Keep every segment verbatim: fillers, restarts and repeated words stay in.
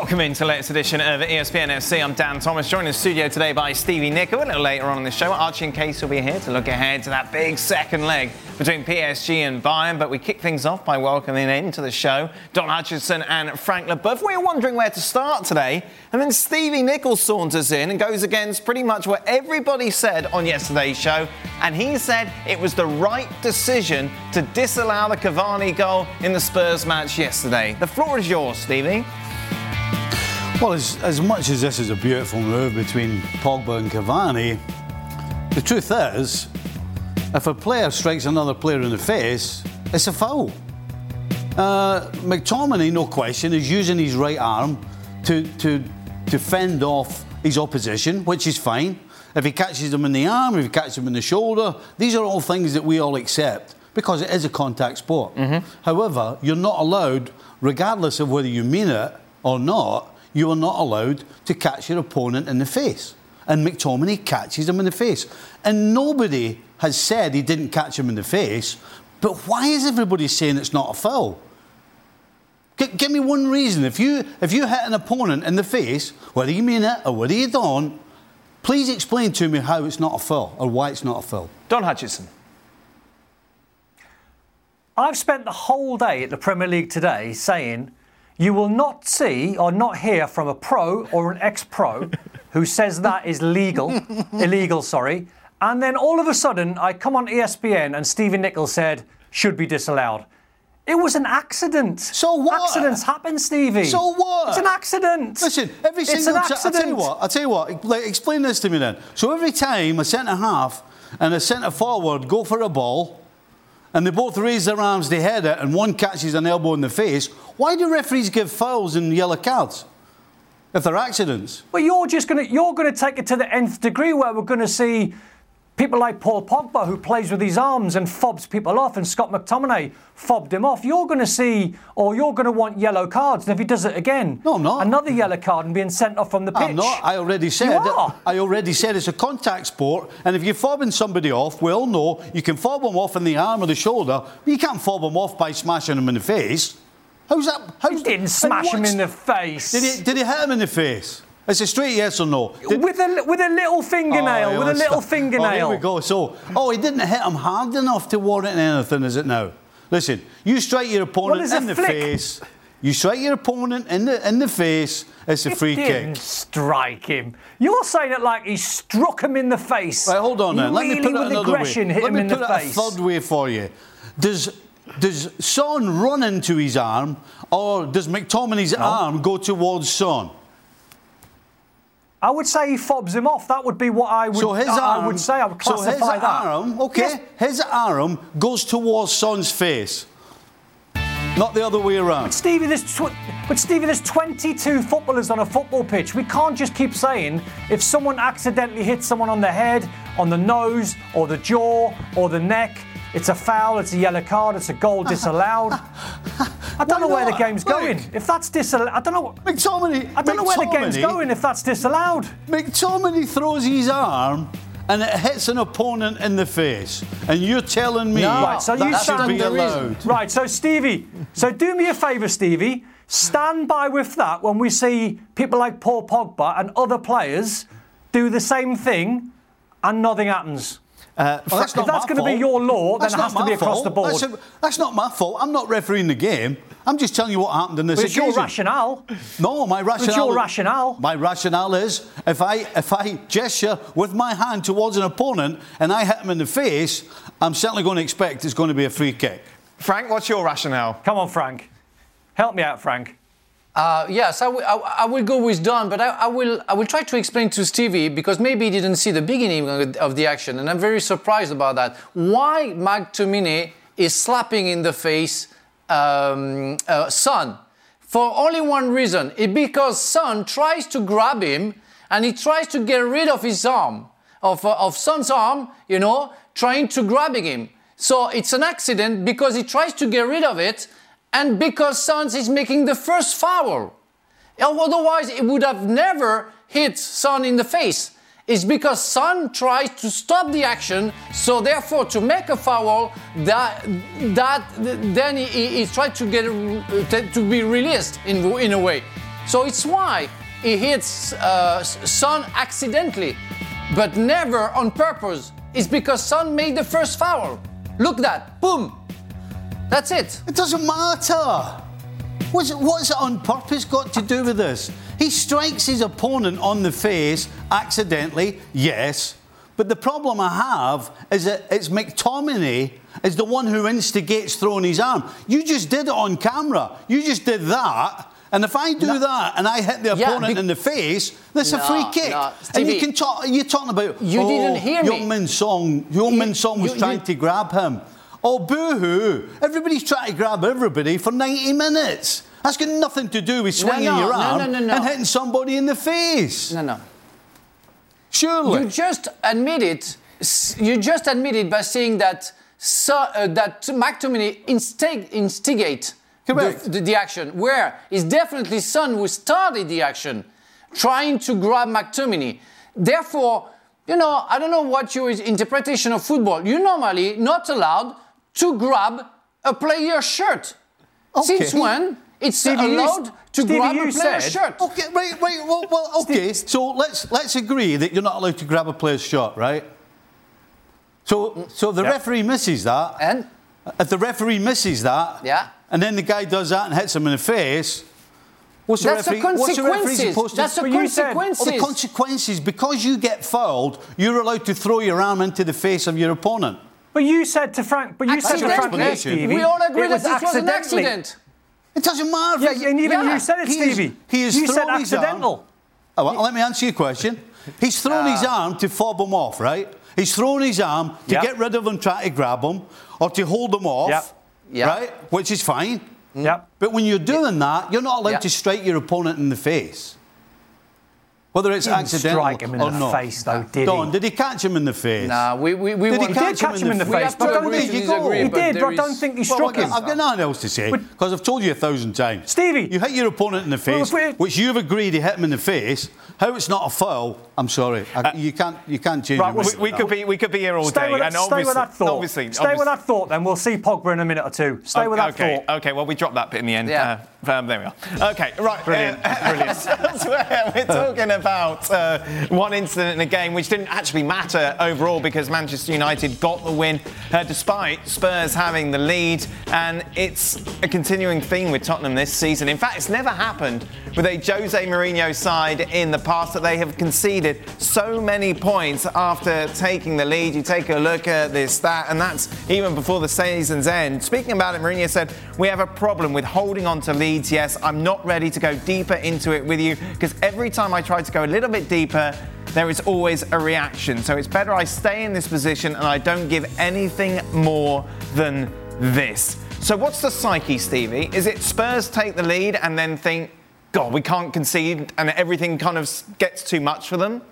Welcome into the latest edition of E S P N F C. I'm Dan Thomas, joined in the studio today by Stevie Nicol. A little later on in the show, Archie and Case will be here to look ahead to that big second leg between P S G and Bayern. But we kick things off by welcoming into the show Don Hutchison and Frank Leboeuf. We were wondering where to start today, and then Stevie Nicol saunters in and goes against pretty much what everybody said on yesterday's show. And he said it was the right decision to disallow the Cavani goal in the Spurs match yesterday. The floor is yours, Stevie. Well, as, as much as this is a beautiful move between Pogba and Cavani, the truth is, if a player strikes another player in the face, it's a foul. Uh, McTominay, no question, is using his right arm to, to, to fend off his opposition, which is fine. If he catches him in the arm, if he catches him in the shoulder, these are all things that we all accept because it is a contact sport. Mm-hmm. However, you're not allowed, regardless of whether you mean it or not, you are not allowed to catch your opponent in the face. And McTominay catches him in the face. And nobody has said he didn't catch him in the face, but why is everybody saying it's not a foul? G- give me one reason. If you, if you hit an opponent in the face, whether you mean it or whether you don't, please explain to me how it's not a foul or why it's not a foul. Don Hutchison. I've spent the whole day at the Premier League today saying you will not see or not hear from a pro or an ex-pro who says that is legal, illegal, sorry. And then all of a sudden, I come on E S P N and Stevie Nicol said, should be disallowed. It was an accident. So what? Accidents happen, Stevie. So what? It's an accident. Listen, every it's single an time... accident. I'll tell you what, I'll tell you what, like, explain this to me then. So every time a centre-half and a centre-forward go for a ball, and they both raise their arms to head it, and one catches an elbow in the face, why do referees give fouls and yellow cards if they're accidents? Well, you're just going to you're going to take it to the nth degree, where we're going to see people like Paul Pogba, who plays with his arms and fobs people off, and Scott McTominay fobbed him off. You're going to see, or you're going to want yellow cards. And if he does it again, no, I'm not. Another yellow card and being sent off from the pitch. I'm not. I already said. You are. I already said it's a contact sport, and if you're fobbing somebody off, we all know you can fob them off in the arm or the shoulder, but you can't fob them off by smashing them in the face. How's that? How's He didn't smash him in the face. Did he? Did he hit him in the face? It's a straight yes or no. Did... With a with a little fingernail. Oh, with a little stop. fingernail. Oh, here we go. So, oh, he didn't hit him hard enough to warrant anything, is it now? Listen, you strike your opponent well, in the flick. face. You strike your opponent in the in the face. It's a he free didn't kick. Strike him. You're saying it like he struck him in the face. Right, hold on he then. Let really me put it with another aggression way. hit Let him me in put the it face. a third way for you. Does does Son run into his arm, or does McTominay's no. arm go towards Son? I would say he fobs him off. That would be what I would. So his I, arm, I would say. I would classify so his that. arm, okay, Yes. his arm goes towards Son's face, not the other way around. But Stevie, there's tw- but Stevie, there's twenty-two footballers on a football pitch. We can't just keep saying if someone accidentally hits someone on the head, on the nose, or the jaw, or the neck, it's a foul, it's a yellow card, it's a goal disallowed. I don't Why know where not? the game's Look, going. If that's disallowed, I don't know. McTominay. I don't know where the game's McTominay- going if that's disallowed. McTominay throws his arm and it hits an opponent in the face, and you're telling me No. Right, so that you should stand be the allowed. Right, so Stevie, so do me a favour, Stevie. Stand by with that when we see people like Paul Pogba and other players do the same thing and nothing happens. Uh, well, that's if not that's my going to be fault. your law, then That's it has not to be my across fault. the board. That's, a, that's not my fault. I'm not refereeing the game. I'm just telling you what happened in this But it's your occasion. rationale. No, my rationale. It's your rationale. My rationale is if I if I gesture with my hand towards an opponent and I hit him in the face, I'm certainly going to expect it's going to be a free kick. Frank, what's your rationale? Come on, Frank. Help me out, Frank. Uh, yes, I, w- I, w- I will go with Don, but I, I will I will try to explain to Stevie, because maybe he didn't see the beginning of, of the action, and I'm very surprised about that. Why McTominay is slapping in the face um, uh, Son? For only one reason. It because Son tries to grab him, and he tries to get rid of his arm, of, uh, of Son's arm, you know, trying to grabbing him. So it's an accident because he tries to get rid of it, and because Son is making the first foul. Otherwise, it would have never hit Son in the face. It's because Son tries to stop the action, so therefore to make a foul, that that then he, he tried to get to be released in in a way. So it's why he hits uh, Son accidentally, but never on purpose. It's because Son made the first foul. Look that, boom. That's it. It doesn't matter. What's it, what's it on purpose got to do with this? He strikes his opponent on the face accidentally, yes. But the problem I have is that it's McTominay is the one who instigates throwing his arm. You just did it on camera. You just did that. And if I do no. that and I hit the yeah, opponent be- in the face, that's no, a free kick. No. And you can talk. You're talking about. You oh, didn't hear me. Young-Min Song. Young-Min Song was you, trying you, to grab him. Oh, boo-hoo! Everybody's trying to grab everybody for ninety minutes. That's got nothing to do with swinging no, no, your arm no, no, no, no. and hitting somebody in the face. No, no. Surely. You just admitted. You just admitted by saying that so, uh, that McTominay instig- instigate the, the, the action, where it's definitely Son who started the action, trying to grab McTominay. Therefore, you know, I don't know what your interpretation of football. You're normally not allowed to grab a player's shirt. Okay. Since when it's Stevie, allowed you, to Stevie, grab you a player's said, shirt? Okay, right, right. Well, well okay. So let's let's agree that you're not allowed to grab a player's shot, right? So, so the yep. referee misses that. And? If the referee misses that, yeah. and then the guy does that and hits him in the face, what's the That's referee, the what's the referee consequences. supposed to That's the do? consequences. Oh, the consequences, because you get fouled, you're allowed to throw your arm into the face of your opponent. But you said to Frank, but you said to Frank there, Stevie, we all agree it that was this was an accidentally. accident. It doesn't matter. Yeah, and even Yeah. you said it, He is- Stevie. he is you said throwing his arm. accidental. Oh, well, let me answer your question. He's thrown his arm to fob him off, right? He's thrown his arm to Yep. get rid of him, try to grab him, or to hold him off, Yep. Yep. right? Which is fine. Yep. But when you're doing that, you're not allowed Yep. to strike your opponent in the face. Whether it's Didn't accidental strike him in or the not. face, though, did Don, he? did he catch him in the face? Nah, we we we Did he want- catch catch him in the We face, have but to don't agree think to he go. disagree, He but did, there but I is- don't think he Well, struck I've him. got nothing else to say, But- because I've told you a thousand times. Stevie. You hit your opponent in the face, Well, if we- which you've agreed to hit him in the face. How it's not a foul, I'm sorry. I, you can't you can't change Right, your well, mind. We, we could be we could be here all Stay day, with, that, and stay obviously, with that thought. obviously, stay obviously, with that thought, then we'll see Pogba in a minute or two. Stay with that okay, thought. Okay, well, we dropped that bit in the end. Yeah. Uh, um, there we are. Okay, right. Brilliant, Uh, brilliant. elsewhere, we're talking about uh, one incident in a game which didn't actually matter overall because Manchester United got the win uh, despite Spurs having the lead, and it's a continuing theme with Tottenham this season. In fact, it's never happened with a Jose Mourinho side in the past that they have conceded so many points after taking the lead. You take a look at this stat, and that's even before the season's end. Speaking about it, Mourinho said, "We have a problem with holding on to leads. Yes, I'm not ready to go deeper into it with you because every time I try to go a little bit deeper, there is always a reaction. So it's better I stay in this position and I don't give anything more than this." So what's the psyche, Stevie? Is it Spurs take the lead and then think, God, we can't concede, and everything kind of gets too much for them?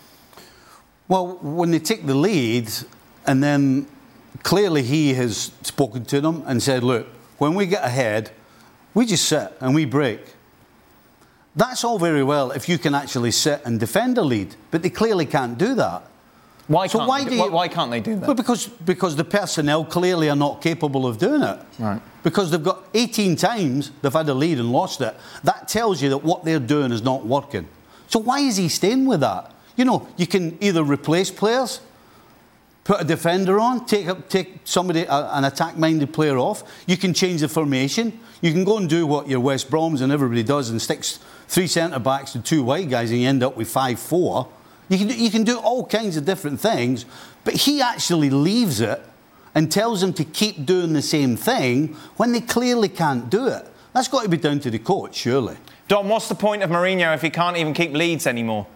Well, when they take the lead, and then clearly he has spoken to them and said, look, when we get ahead, we just sit and we break. That's all very well if you can actually sit and defend a lead, but they clearly can't do that. Why So can't, why they, do do you- why can't they do that? Well, because, because the personnel clearly are not capable of doing it. Right. Because they've got eighteen times they've had a lead and lost it. That tells you that what they're doing is not working. So why is he staying with that? You know, you can either replace players, put a defender on, take up, take somebody, a, an attack-minded player off. You can change the formation. You can go and do what your West Broms and everybody does and sticks three centre-backs and two wide guys and you end up with five four. You can, you can do all kinds of different things, but he actually leaves it and tells them to keep doing the same thing when they clearly can't do it. That's got to be down to the coach, surely. Don, what's the point of Mourinho if he can't even keep leads anymore?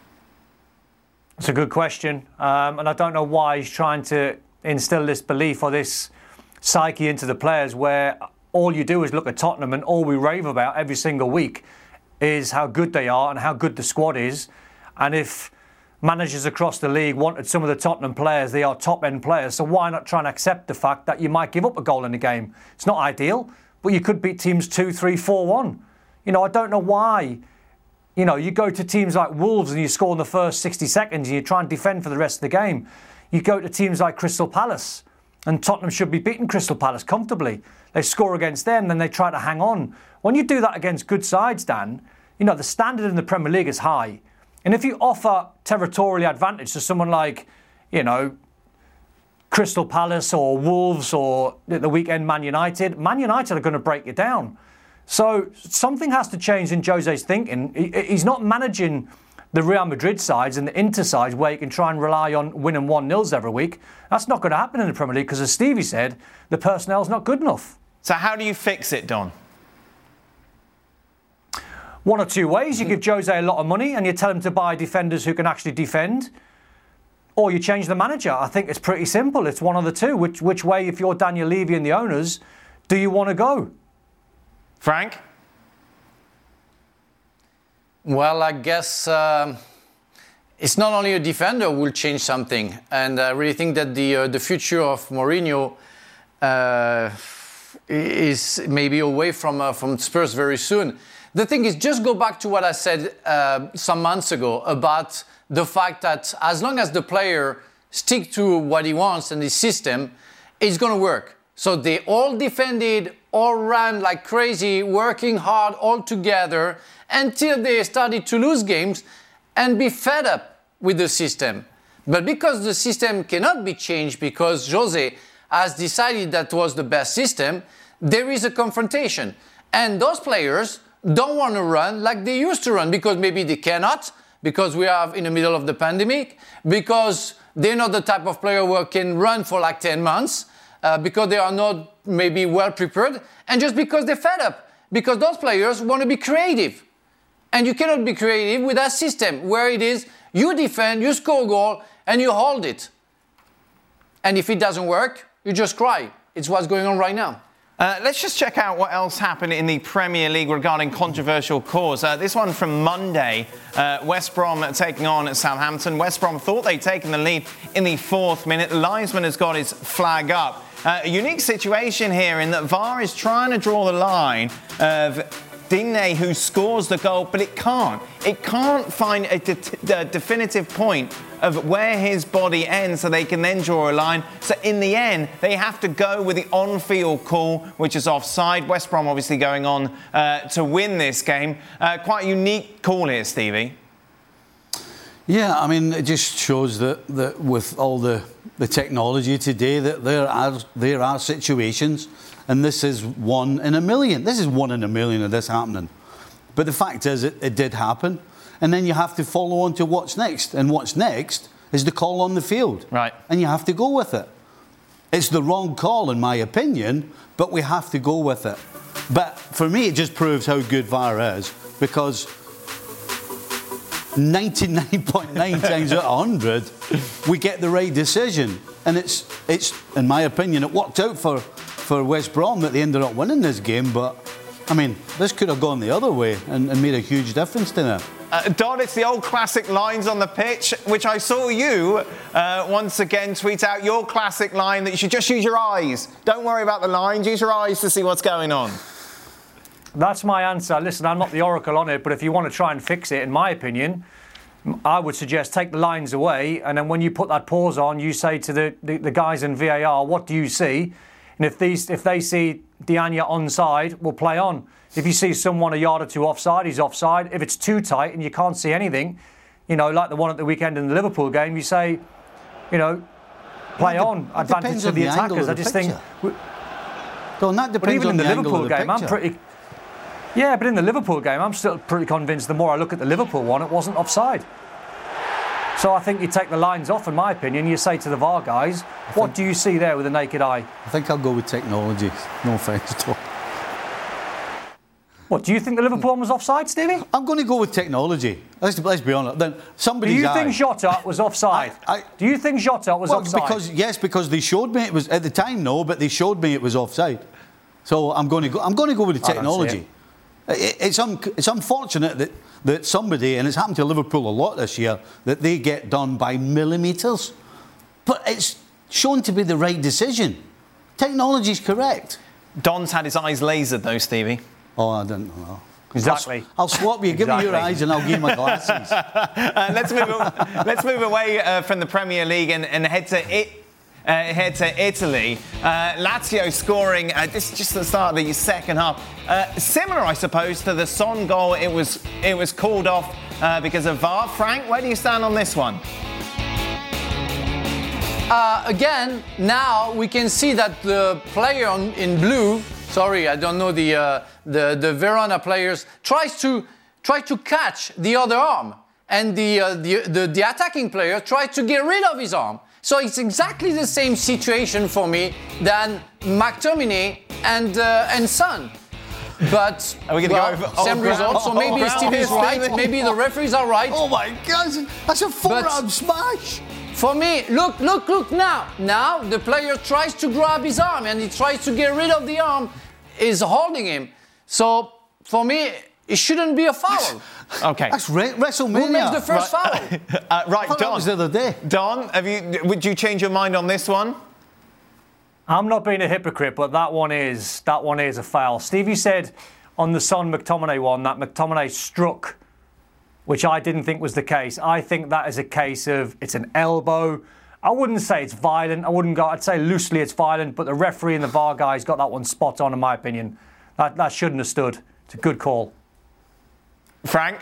It's a good question, um, and I don't know why he's trying to instill this belief or this psyche into the players where all you do is look at Tottenham and all we rave about every single week is how good they are and how good the squad is. And if managers across the league wanted some of the Tottenham players, they are top-end players, so why not try and accept the fact that you might give up a goal in a game? It's not ideal, but you could beat teams two, three, four, one. You know, I don't know why. You know, you go to teams like Wolves and you score in the first sixty seconds and you try and defend for the rest of the game. You go to teams like Crystal Palace, and Tottenham should be beating Crystal Palace comfortably. They score against them, then they try to hang on. When you do that against good sides, Dan, you know, the standard in the Premier League is high. And if you offer territorial advantage to someone like, you know, Crystal Palace or Wolves or at the weekend Man United, Man United are going to break you down. So something has to change in Jose's thinking. He, he's not managing the Real Madrid sides and the Inter sides where you can try and rely on winning one nils every week. That's not going to happen in the Premier League because, as Stevie said, the personnel's not good enough. So how do you fix it, Don? One or two ways. You give Jose a lot of money and you tell him to buy defenders who can actually defend. Or you change the manager. I think it's pretty simple. It's one of the two. Which which way, if you're Daniel Levy and the owners, do you want to go? Frank? Well, I guess um, it's not only a defender who will change something. And I really think that the uh, the future of Mourinho uh, is maybe away from, uh, from Spurs very soon. The thing is, just go back to what I said uh, some months ago about the fact that as long as the player stick to what he wants and his system, it's going to work. So they all defended, all ran like crazy, working hard all together until they started to lose games and be fed up with the system. But because the system cannot be changed because Jose has decided that was the best system, there is a confrontation. And those players don't want to run like they used to run because maybe they cannot, because we are in the middle of the pandemic, because they're not the type of player who can run for like ten months, uh, because they are not maybe well prepared, and just because they're fed up. Because those players want to be creative. And you cannot be creative with that system where it is you defend, you score a goal, and you hold it. And if it doesn't work, you just cry. It's what's going on right now. Uh, let's just check out what else happened in the Premier League regarding controversial calls. Uh, this one from Monday, uh, West Brom taking on Southampton. West Brom thought they'd taken the lead in the fourth minute. The linesman has got his flag up. Uh, a unique situation here in that V A R is trying to draw the line of Digne, who scores the goal, but it can't. It can't find a, de- a definitive point of where his body ends so they can then draw a line. So in the end, they have to go with the on-field call, which is offside. West Brom obviously going on uh, to win this game. Uh, quite a unique call here, Stevie. Yeah, I mean, it just shows that, that with all the, the technology today, that there are, there are situations, and this is one in a million. This is one in a million of this happening. But the fact is, it, it did happen. And then you have to follow on to what's next. And what's next is the call on the field. Right. And you have to go with it. It's the wrong call, in my opinion, but we have to go with it. But for me, it just proves how good V A R is, because ninety-nine point nine times out of one hundred, we get the right decision. And it's, it's, in my opinion, it worked out for, for West Brom that they ended up winning this game. But, I mean, this could have gone the other way and, and made a huge difference to them. Uh, Don, it's the old classic lines on the pitch, which I saw you uh, once again tweet out your classic line that you should just use your eyes. Don't worry about the lines, use your eyes to see what's going on. That's my answer. Listen, I'm not the oracle on it, but if you want to try and fix it, in my opinion, I would suggest take the lines away, and then when you put that pause on, you say to the, the, the guys in V A R, what do you see? And if these if they see Digne onside, we'll play on. If you see someone a yard or two offside, he's offside. If it's too tight and you can't see anything, you know, like the one at the weekend in the Liverpool game, you say, you know, play well, on, advantage to the, the attackers. I just picture. think... Well, that depends but even on in the, the Liverpool of the game, I'm picture. pretty... Yeah, but in the Liverpool game, I'm still pretty convinced the more I look at the Liverpool one, it wasn't offside. So I think you take the lines off, in my opinion. You say to the V A R guys, what do you see there with the naked eye? I think I'll go with technology. No offence at all. What, do you think the Liverpool one was offside, Stevie? I'm going to go with technology. Let's, let's be honest. Then Do somebody's you eye. think Jota was offside? I- I- do you think Jota was Well, offside? because yes, because they showed me it was at the time. No, but they showed me it was offside. So I'm going to go. I'm going to go with the I don't see technology. It, it's un, it's unfortunate that that somebody, and it's happened to Liverpool a lot this year, that they get done by millimetres. But it's shown to be the right decision. Technology's correct. Don's had his eyes lasered though, Stevie. Oh, I don't know. Exactly. I'll, I'll swap you. Give me your Exactly. eyes, and I'll give you my glasses. Uh, let's move. Let's move away uh, from the Premier League and, and head to it. uh, head to Italy. Uh, Lazio scoring, uh, this is just the start of the second half. Uh, similar, I suppose, to the Son goal. It was, it was called off uh, because of V A R. Frank, where do you stand on this one? Uh, again, now we can see that the player on, in blue, sorry, I don't know the, uh, the, the Verona players, tries to, try to catch the other arm. And the, uh, the, the, the attacking player tried to get rid of his arm. So it's exactly the same situation for me than McTominay and, uh, and Son. But are we well, go over, same oh, result, so maybe oh, Stevie's oh, right, Stevie. maybe the referees are right. Oh my God, that's a forearm smash. For me, look, look, look now. Now the player tries to grab his arm and he tries to get rid of the arm, is holding him. So for me, it shouldn't be a foul. Okay. That's re- WrestleMania. Who makes the first right. foul? uh, right, That Don. was the other day. Don, have you, would you change your mind on this one? I'm not being a hypocrite, but that one is that one is a foul. Stevie said on the Son McTominay one that McTominay struck, which I didn't think was the case. I think that is a case of it's an elbow. I wouldn't say it's violent. I wouldn't go. I'd say loosely it's violent, but the referee and the V A R guys got that one spot on, in my opinion. That that shouldn't have stood. It's a good call. Frank?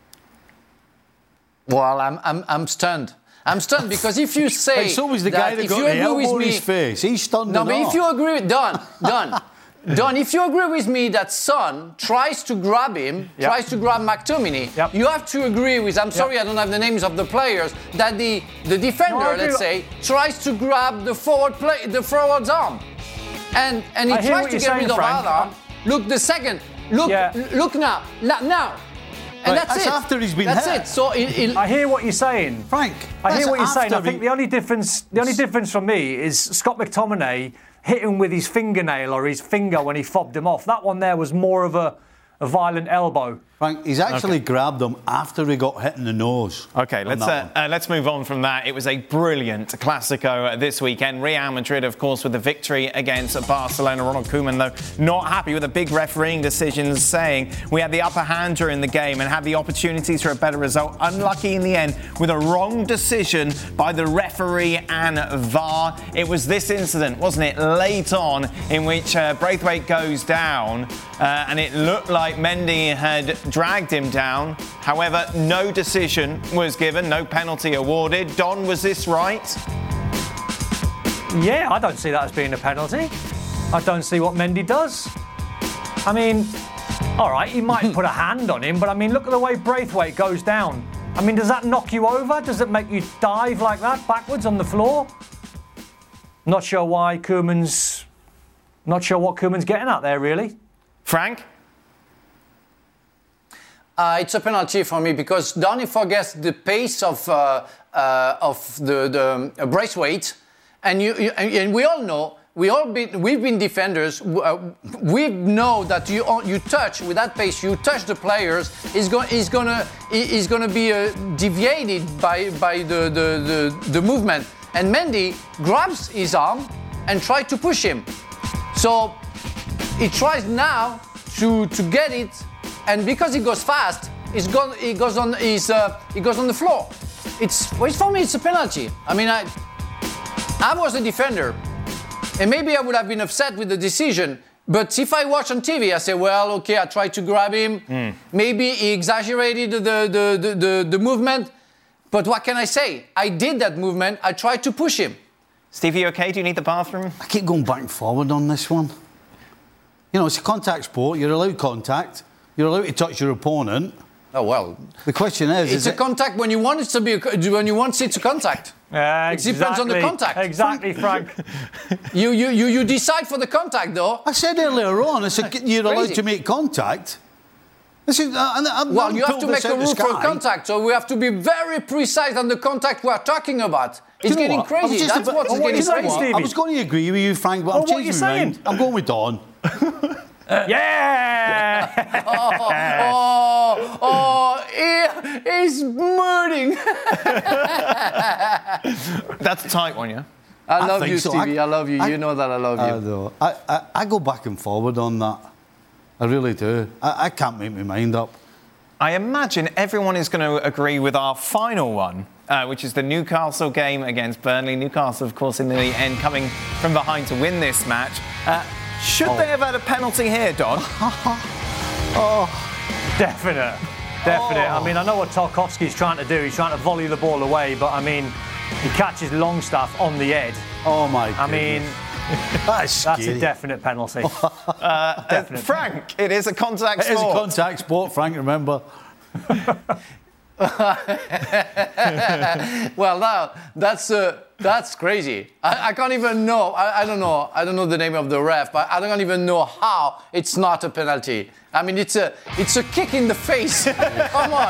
Well, I'm, I'm, I'm stunned. I'm stunned because if you say Hey, so was the guy that if got you the agree elbow with in me, his face. He's stunned. no, and but all. if you agree, Don, Don, Don, if you agree with me that Son tries to grab him, Yep. tries to grab McTominay, Yep. you have to agree with. I'm sorry, Yep. I don't have the names of the players. That the the defender, No, I agree. let's say, tries to grab the forward play, the forward's arm, and and he I hear tries what to you're get saying, rid of Frank. other arm. Look, the second. Look, Yeah. look now, now, now. And Right, that's, that's it. after he's been That's hit. it. So it, it, I hear what you're saying. Frank, I that's hear what you're saying. I after think he- the only difference, the only difference for me is Scott McTominay hit him with his fingernail or his finger when he fobbed him off. That one there was more of a, a violent elbow. Frank, he's actually grabbed him after he got hit in the nose. Okay, on let's that uh, one. uh, let's move on from that. It was a brilliant Clasico uh, this weekend. Real Madrid, of course, with the victory against Barcelona. Ronald Koeman, though, not happy with the big refereeing decisions, saying we had the upper hand during the game and had the opportunities for a better result. Unlucky in the end with a wrong decision by the referee and V A R. It was this incident, wasn't it, late on, in which uh, Braithwaite goes down uh, and it looked like Mendy had dragged him down. However, no decision was given, no penalty awarded. Don, was this right? Yeah, I don't see that as being a penalty. I don't see what Mendy does. I mean, all right, he might put a hand on him, but I mean, look at the way Braithwaite goes down. I mean, does that knock you over? Does it make you dive like that backwards on the floor? Not sure why Koeman's... Not sure what Koeman's getting at there, really. Frank? Uh, it's a penalty for me because Donny forgets the pace of uh, uh, of the, the uh, Braithwaite, and you, you and, and we all know we all been we've been defenders. Uh, we know that you you touch with that pace, you touch the players. He's going he's gonna he's gonna be uh, deviated by by the, the the the movement. And Mendy grabs his arm and tries to push him. So he tries now to to get it. And because he goes fast, he's gone, he goes on, he's, uh, he goes on the floor. It's, well, for me, it's a penalty. I mean, I, I was a defender, and maybe I would have been upset with the decision. But if I watch on T V, I say, well, okay, I tried to grab him. Mm. Maybe he exaggerated the, the, the, the, the movement. But what can I say? I did that movement. I tried to push him. Stevie, you okay? Do you need the bathroom? I keep going back and forward on this one. You know, it's a contact sport. You're allowed contact. You're allowed to touch your opponent. Oh well. The question is, it's is a it... contact when you want it to be. A, when you want it to contact. Uh, it depends on the contact. Exactly, Frank. you, you you you decide for the contact, though. I said earlier on, it's a, you're allowed Crazy. to make contact. This is, uh, and I'm well, not you have pulled to make this a out the rule for sky. contact, so we have to be very precise on the contact we are talking about. It's Do you know getting what? I was crazy. just That's about- what's Oh, what getting you saying, crazy. Stevie? I was going to agree with you, Frank, but Oh, I'm what changing you my saying? mind. I'm going with Don. Yeah! oh, oh, he, he's mooning. That's a tight one, yeah? I I love think you, so. Stevie. I, I love you. I- you know that I love I, you. know. I, I, I go back and forward on that. I really do. I, I can't make my mind up. I imagine everyone is going to agree with our final one. uh, which is the Newcastle game against Burnley. Newcastle, of course, in the end coming from behind to win this match. Uh, should oh. they have had a penalty here, Don? oh, definite. Definite. Oh. I mean, I know what Tarkowski's trying to do. He's trying to volley the ball away, but I mean, he catches Longstaff on the head. Oh my God. I mean, that's, that's a definite penalty. uh, definite. Frank, it is a contact sport. It is a contact sport, Frank, remember. Well, now that's uh, that's crazy. I, I can't even know. I, I don't know. I don't know the name of the ref, but I don't even know how it's not a penalty. I mean, it's a it's a kick in the face. Come on.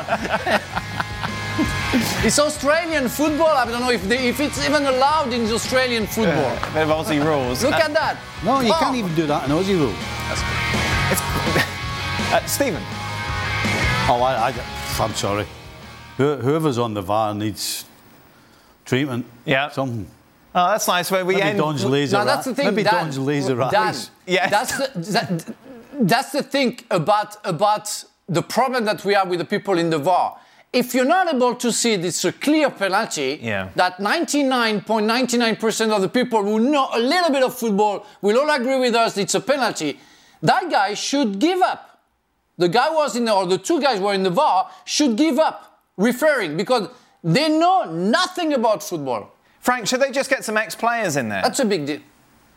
It's Australian football. I don't know if they, if it's even allowed in Australian football. Yeah, a bit of Aussie rules. Look uh, at that. No, you oh. can't even do that in Aussie rules. It's, uh, Stephen. Oh, I, I, I'm sorry. Whoever's on the V A R needs treatment. Yeah. Something. Oh, that's nice. Where we Maybe end. Don's laser. No, that's the thing. Maybe Dan, Don's laser Dan, eyes. Yeah. That's the, that, that's the thing about about the problem that we have with the people in the V A R. If you're not able to see it, it's a clear penalty. Yeah. That ninety-nine point nine nine percent of the people who know a little bit of football will all agree with us. It's a penalty. That guy should give up. The guy was in, the, or the two guys were in the V A R should give up referring because they know nothing about football. Frank, should they just get some ex-players in there? That's a big deal.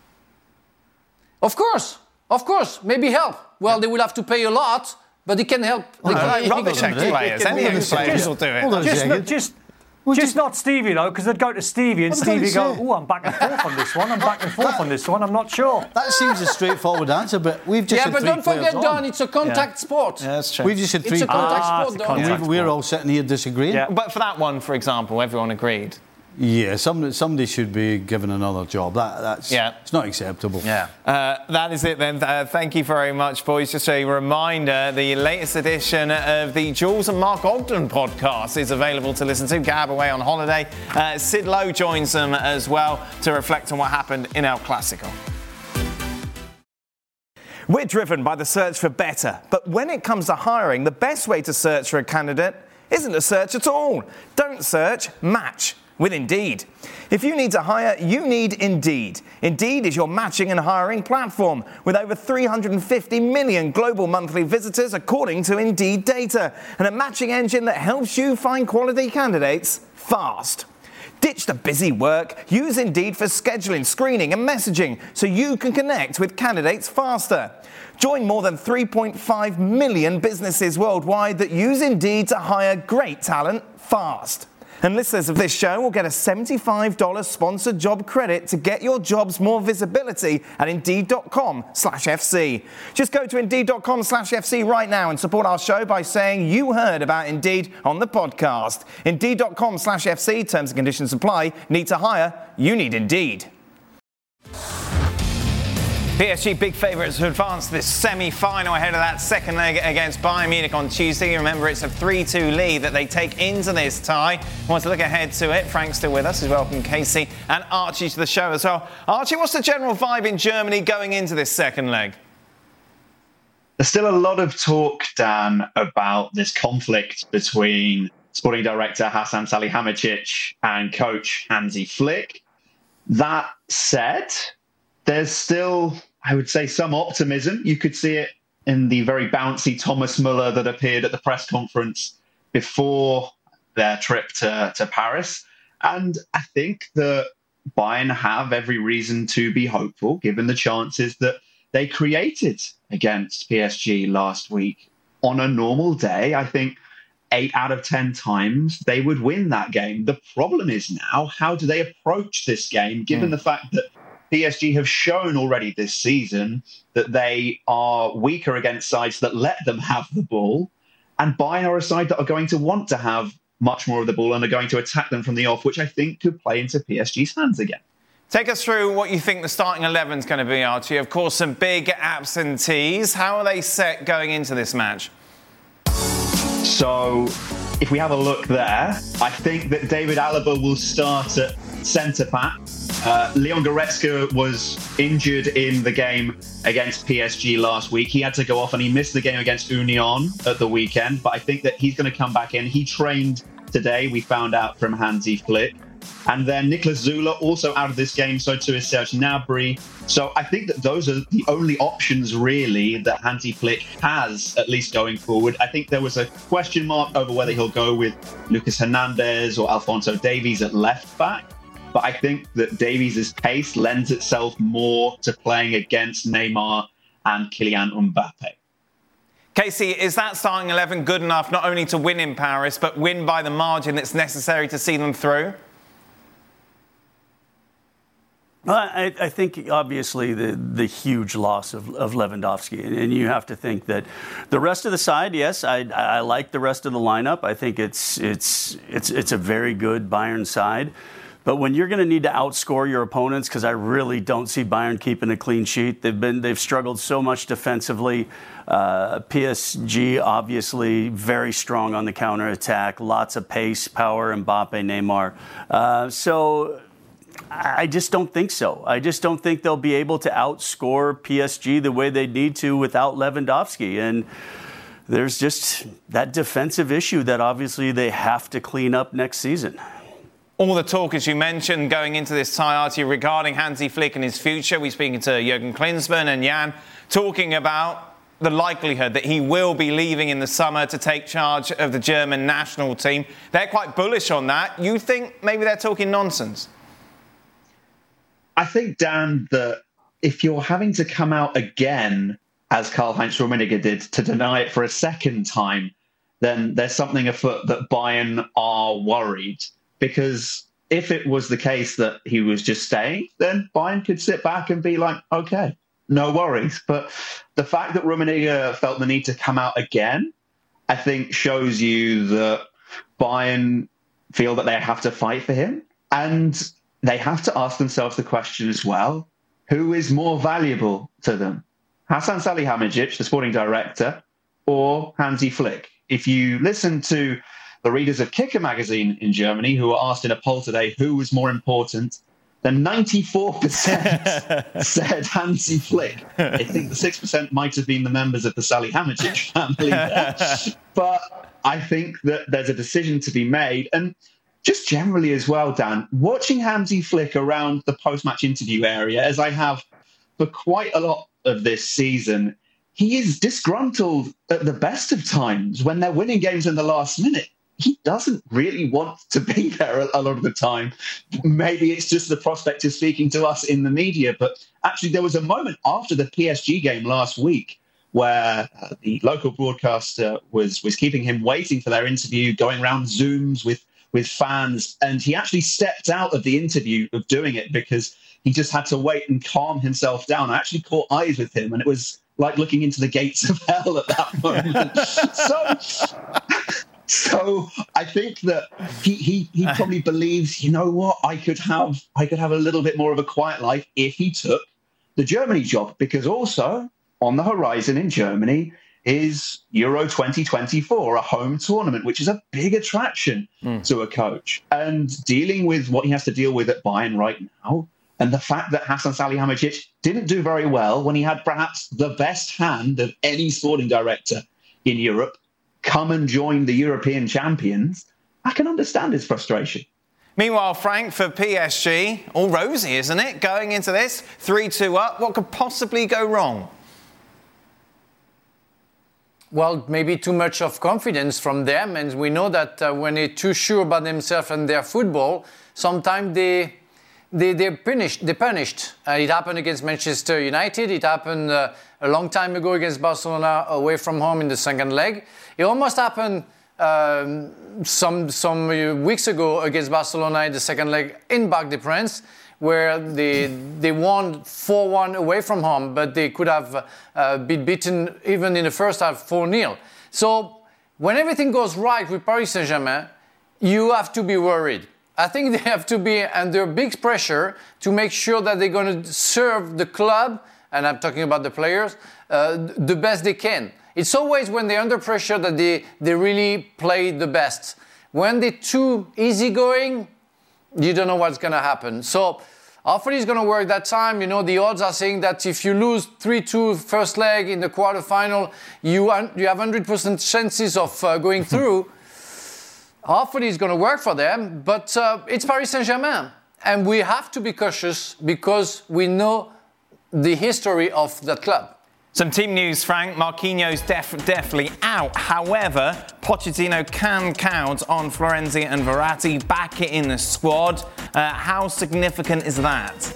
Of course, of course, maybe help. Well, they will have to pay a lot, but it can help. Oh, the guy, rubbish ex-players. Any ex-players will do it. Just, look, just, well, just, just not Stevie, though, because they'd go to Stevie and Stevie go, oh, I'm back and forth on this one, I'm back and forth on this one, I'm not sure. That seems a straightforward answer, but we've just yeah, had but three don't forget, on. Don, it's a contact yeah. sport. Yeah, that's true. We've just had three It's a contact ah, sport, Don. Contact we, we're all sitting here disagreeing. Yeah. But for that one, for example, everyone agreed. Yeah, somebody, somebody should be given another job. That, that's yeah. It's not acceptable. Yeah. Uh, that is it then. Uh, thank you very much, boys. Just a reminder, the latest edition of the Jules and Mark Ogden podcast is available to listen to. Gab away on holiday. Uh, Sid Lowe joins them as well to reflect on what happened in El Clasico. We're driven by the search for better, but when it comes to hiring, the best way to search for a candidate isn't to search at all. Don't search, match with Indeed. If you need to hire, you need Indeed. Indeed is your matching and hiring platform with over three hundred fifty million global monthly visitors according to Indeed data, and a matching engine that helps you find quality candidates fast. Ditch the busy work. Use Indeed for scheduling, screening and messaging so you can connect with candidates faster. Join more than three point five million businesses worldwide that use Indeed to hire great talent fast. And listeners of this show will get a seventy-five dollars sponsored job credit to get your jobs more visibility at Indeed.com slash FC. Just go to Indeed.com slash FC right now and support our show by saying you heard about Indeed on the podcast. Indeed.com slash FC. Terms and conditions apply. Need to hire? You need Indeed. P S G big favourites to advance to this semi-final ahead of that second leg against Bayern Munich on Tuesday. Remember, it's a three two lead that they take into this tie. Want to look ahead to it? Frank's still with us. He's welcome Casey and Archie to the show as well. Archie, what's the general vibe in Germany going into this second leg? There's still a lot of talk, Dan, about this conflict between sporting director Hasan Salihamidzic and coach Hansi Flick. That said, there's still, I would say, some optimism. You could see it in the very bouncy Thomas Muller that appeared at the press conference before their trip to, to Paris. And I think that Bayern have every reason to be hopeful, given the chances that they created against P S G last week. On a normal day, I think eight out of ten times they would win that game. The problem is now, how do they approach this game, given mm. the fact that P S G have shown already this season that they are weaker against sides that let them have the ball, and Bayern are a side that are going to want to have much more of the ball and are going to attack them from the off, which I think could play into P S G's hands again. Take us through what you think the starting eleven is going to be, Archie. Of course, some big absentees. How are they set going into this match? So, if we have a look there, I think that David Alaba will start at centre-back. Uh, Leon Goretzka was injured in the game against P S G last week. He had to go off and he missed the game against Union at the weekend, but I think that he's going to come back in. He trained today, we found out from Hansi Flick. And then Niklas Zula also out of this game, so too is Serge Gnabry. So I think that those are the only options, really, that Hansi Flick has, at least going forward. I think there was a question mark over whether he'll go with Lucas Hernandez or Alphonso Davies at left back. But I think that Davies' pace lends itself more to playing against Neymar and Kylian Mbappe. Casey, is that starting eleven good enough not only to win in Paris, but win by the margin that's necessary to see them through? Well, I, I think obviously the, the huge loss of, of Lewandowski, and you have to think that the rest of the side, yes, I, I like the rest of the lineup. I think it's it's it's it's a very good Bayern side. But when you're going to need to outscore your opponents, because I really don't see Bayern keeping a clean sheet. They've been they've struggled so much defensively. Uh, P S G obviously very strong on the counterattack, lots of pace, power, Mbappe, Neymar. Uh, so I just don't think so. I just don't think they'll be able to outscore P S G the way they need to without Lewandowski. And there's just that defensive issue that obviously they have to clean up next season. All the talk, as you mentioned, going into this tie, Artie, regarding Hansi Flick and his future. We're speaking to Jurgen Klinsmann and Jan, talking about the likelihood that he will be leaving in the summer to take charge of the German national team. They're quite bullish on that. You think maybe they're talking nonsense? I think, Dan, that if you're having to come out again, as Karl-Heinz Rummenigge did, to deny it for a second time, then there's something afoot that Bayern are worried. Because if it was the case that he was just staying, then Bayern could sit back and be like, okay, no worries. But the fact that Rummenigge felt the need to come out again, I think shows you that Bayern feel that they have to fight for him. And they have to ask themselves the question as well, who is more valuable to them? Hasan Salihamidzic, the sporting director, or Hansi Flick? If you listen to the readers of Kicker magazine in Germany, who were asked in a poll today who was more important, then ninety-four percent said Hansi Flick. I think the six percent might have been the members of the Salihamidzic family there. But I think that there's a decision to be made. And just generally as well, Dan, watching Hansi Flick around the post-match interview area, as I have for quite a lot of this season, he is disgruntled at the best of times when they're winning games in the last minute. He doesn't really want to be there a lot of the time. Maybe it's just the prospect of speaking to us in the media. But actually, there was a moment after the P S G game last week where uh, the local broadcaster was was keeping him waiting for their interview, going around Zooms with, with fans. And he actually stepped out of the interview of doing it because he just had to wait and calm himself down. I actually caught eyes with him, and it was like looking into the gates of hell at that moment. so... So I think that he, he, he probably believes, you know what, I could have I could have a little bit more of a quiet life if he took the Germany job, because also on the horizon in Germany is Euro twenty twenty-four, a home tournament, which is a big attraction mm. to a coach. And dealing with what he has to deal with at Bayern right now, and the fact that Hasan Salihamidzic didn't do very well when he had perhaps the best hand of any sporting director in Europe come and join the European champions, I can understand his frustration. Meanwhile, Frank, for P S G, all rosy, isn't it? Going into this, three two up, what could possibly go wrong? Well, maybe too much of confidence from them, and we know that uh, when they're too sure about themselves and their football, sometimes they, they, they're punished. They're punished. Uh, it happened against Manchester United. It happened uh, a long time ago against Barcelona away from home in the second leg. It almost happened um, some some weeks ago against Barcelona in the second leg in Parc des Princes, where they they won four one away from home, but they could have uh, been beaten even in the first half four nil. So when everything goes right with Paris Saint-Germain, you have to be worried. I think they have to be under big pressure to make sure that they're going to serve the club, and I'm talking about the players, uh, the best they can. It's always when they're under pressure that they, they really play the best. When they're too easygoing, you don't know what's going to happen. So hopefully it's going to work that time. You know, the odds are saying that if you lose three two first leg in the quarterfinal, you, un- you have one hundred percent chances of uh, going through. Hopefully it's going to work for them, but uh, it's Paris Saint-Germain. And we have to be cautious because we know the history of that club. Some team news, Frank. Marquinhos def- definitely out. However, Pochettino can count on Florenzi and Verratti back in the squad. Uh, how significant is that?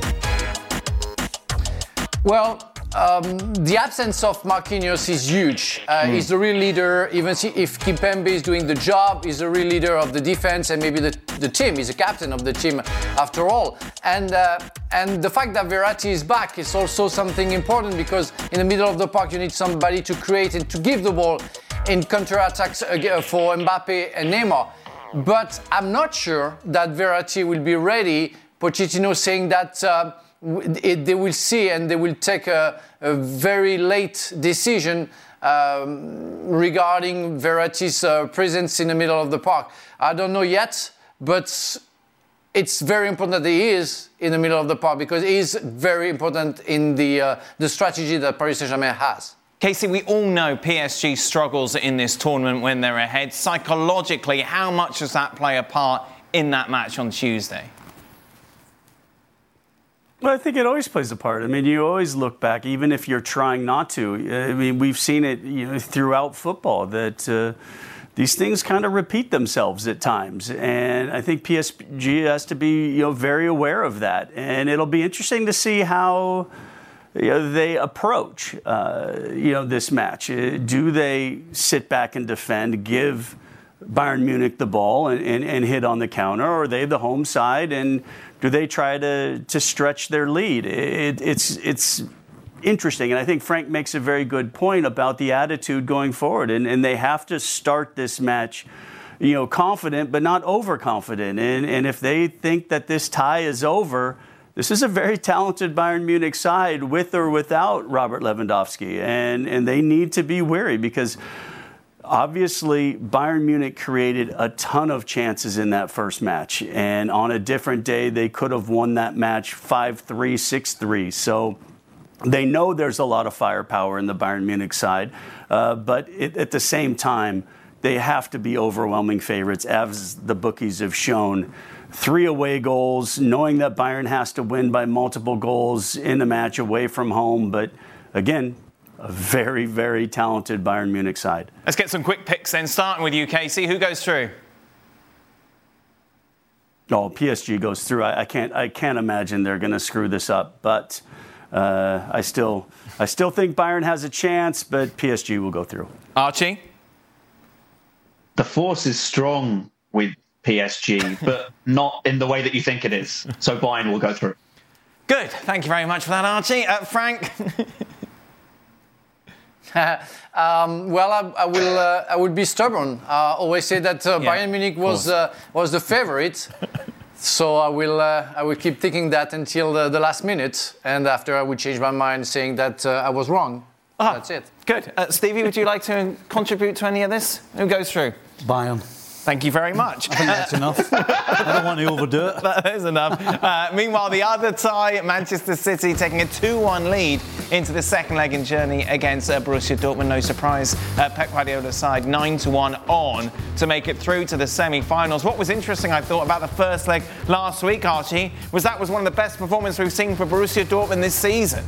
Well, um, the absence of Marquinhos is huge. Uh, mm. He's the real leader. Even if Kimpembe is doing the job, he's the real leader of the defense and maybe the, the team. He's a captain of the team after all. And uh, and the fact that Verratti is back is also something important because in the middle of the park you need somebody to create and to give the ball in counter-attacks for Mbappe and Neymar. But I'm not sure that Verratti will be ready. Pochettino saying that uh, It, they will see and they will take a, a very late decision um, regarding Verratti's uh, presence in the middle of the park. I don't know yet, but it's very important that he is in the middle of the park because he is very important in the uh, the strategy that Paris Saint-Germain has. Casey, we all know P S G struggles in this tournament when they're ahead. Psychologically, how much does that play a part in that match on Tuesday? Well, I think it always plays a part. I mean, you always look back, even if you're trying not to. I mean, we've seen it, you know, throughout football that uh, these things kind of repeat themselves at times, and I think P S G has to be, you know, very aware of that. And it'll be interesting to see how, you know, they approach, uh, you know, this match. Uh, do they sit back and defend, give Bayern Munich the ball and, and, and hit on the counter, or are they the home side and do they try to, to stretch their lead? It, it's it's interesting, and I think Frank makes a very good point about the attitude going forward, and, and they have to start this match, you know, confident but not overconfident. And, and if they think that this tie is over, this is a very talented Bayern Munich side with or without Robert Lewandowski, and, and they need to be wary because obviously, Bayern Munich created a ton of chances in that first match. And on a different day, they could have won that match five three, six three. So they know there's a lot of firepower in the Bayern Munich side. Uh, but it, at the same time, they have to be overwhelming favorites, as the bookies have shown. Three away goals, knowing that Bayern has to win by multiple goals in the match away from home. But again, a very, very talented Bayern Munich side. Let's get some quick picks then, starting with you, Casey. Who goes through? Oh, P S G goes through. I, I can't. I can't imagine they're going to screw this up. But uh, I still, I still think Bayern has a chance. But P S G will go through. Archie, the force is strong with P S G, but not in the way that you think it is. So Bayern will go through. Good. Thank you very much for that, Archie. Uh, Frank. um, well, I, I will. Uh, I will be stubborn. I uh, always say that uh, yeah, Bayern Munich was uh, was the favorite, so I will. Uh, I will keep thinking that until the, the last minute, and after I will change my mind, saying that uh, I was wrong. Ah, that's it. Good, uh, Stevie. Would you like to contribute to any of this? Who goes through? Bayern. Thank you very much. I think that's enough. I don't want to overdo it. That is enough. Uh, meanwhile, the other tie, Manchester City taking a two one lead into the second leg in journey against uh, Borussia Dortmund. No surprise, uh, Pep Guardiola's side nine to one on to make it through to the semi-finals. What was interesting, I thought, about the first leg last week, Archie, was that was one of the best performances we've seen for Borussia Dortmund this season.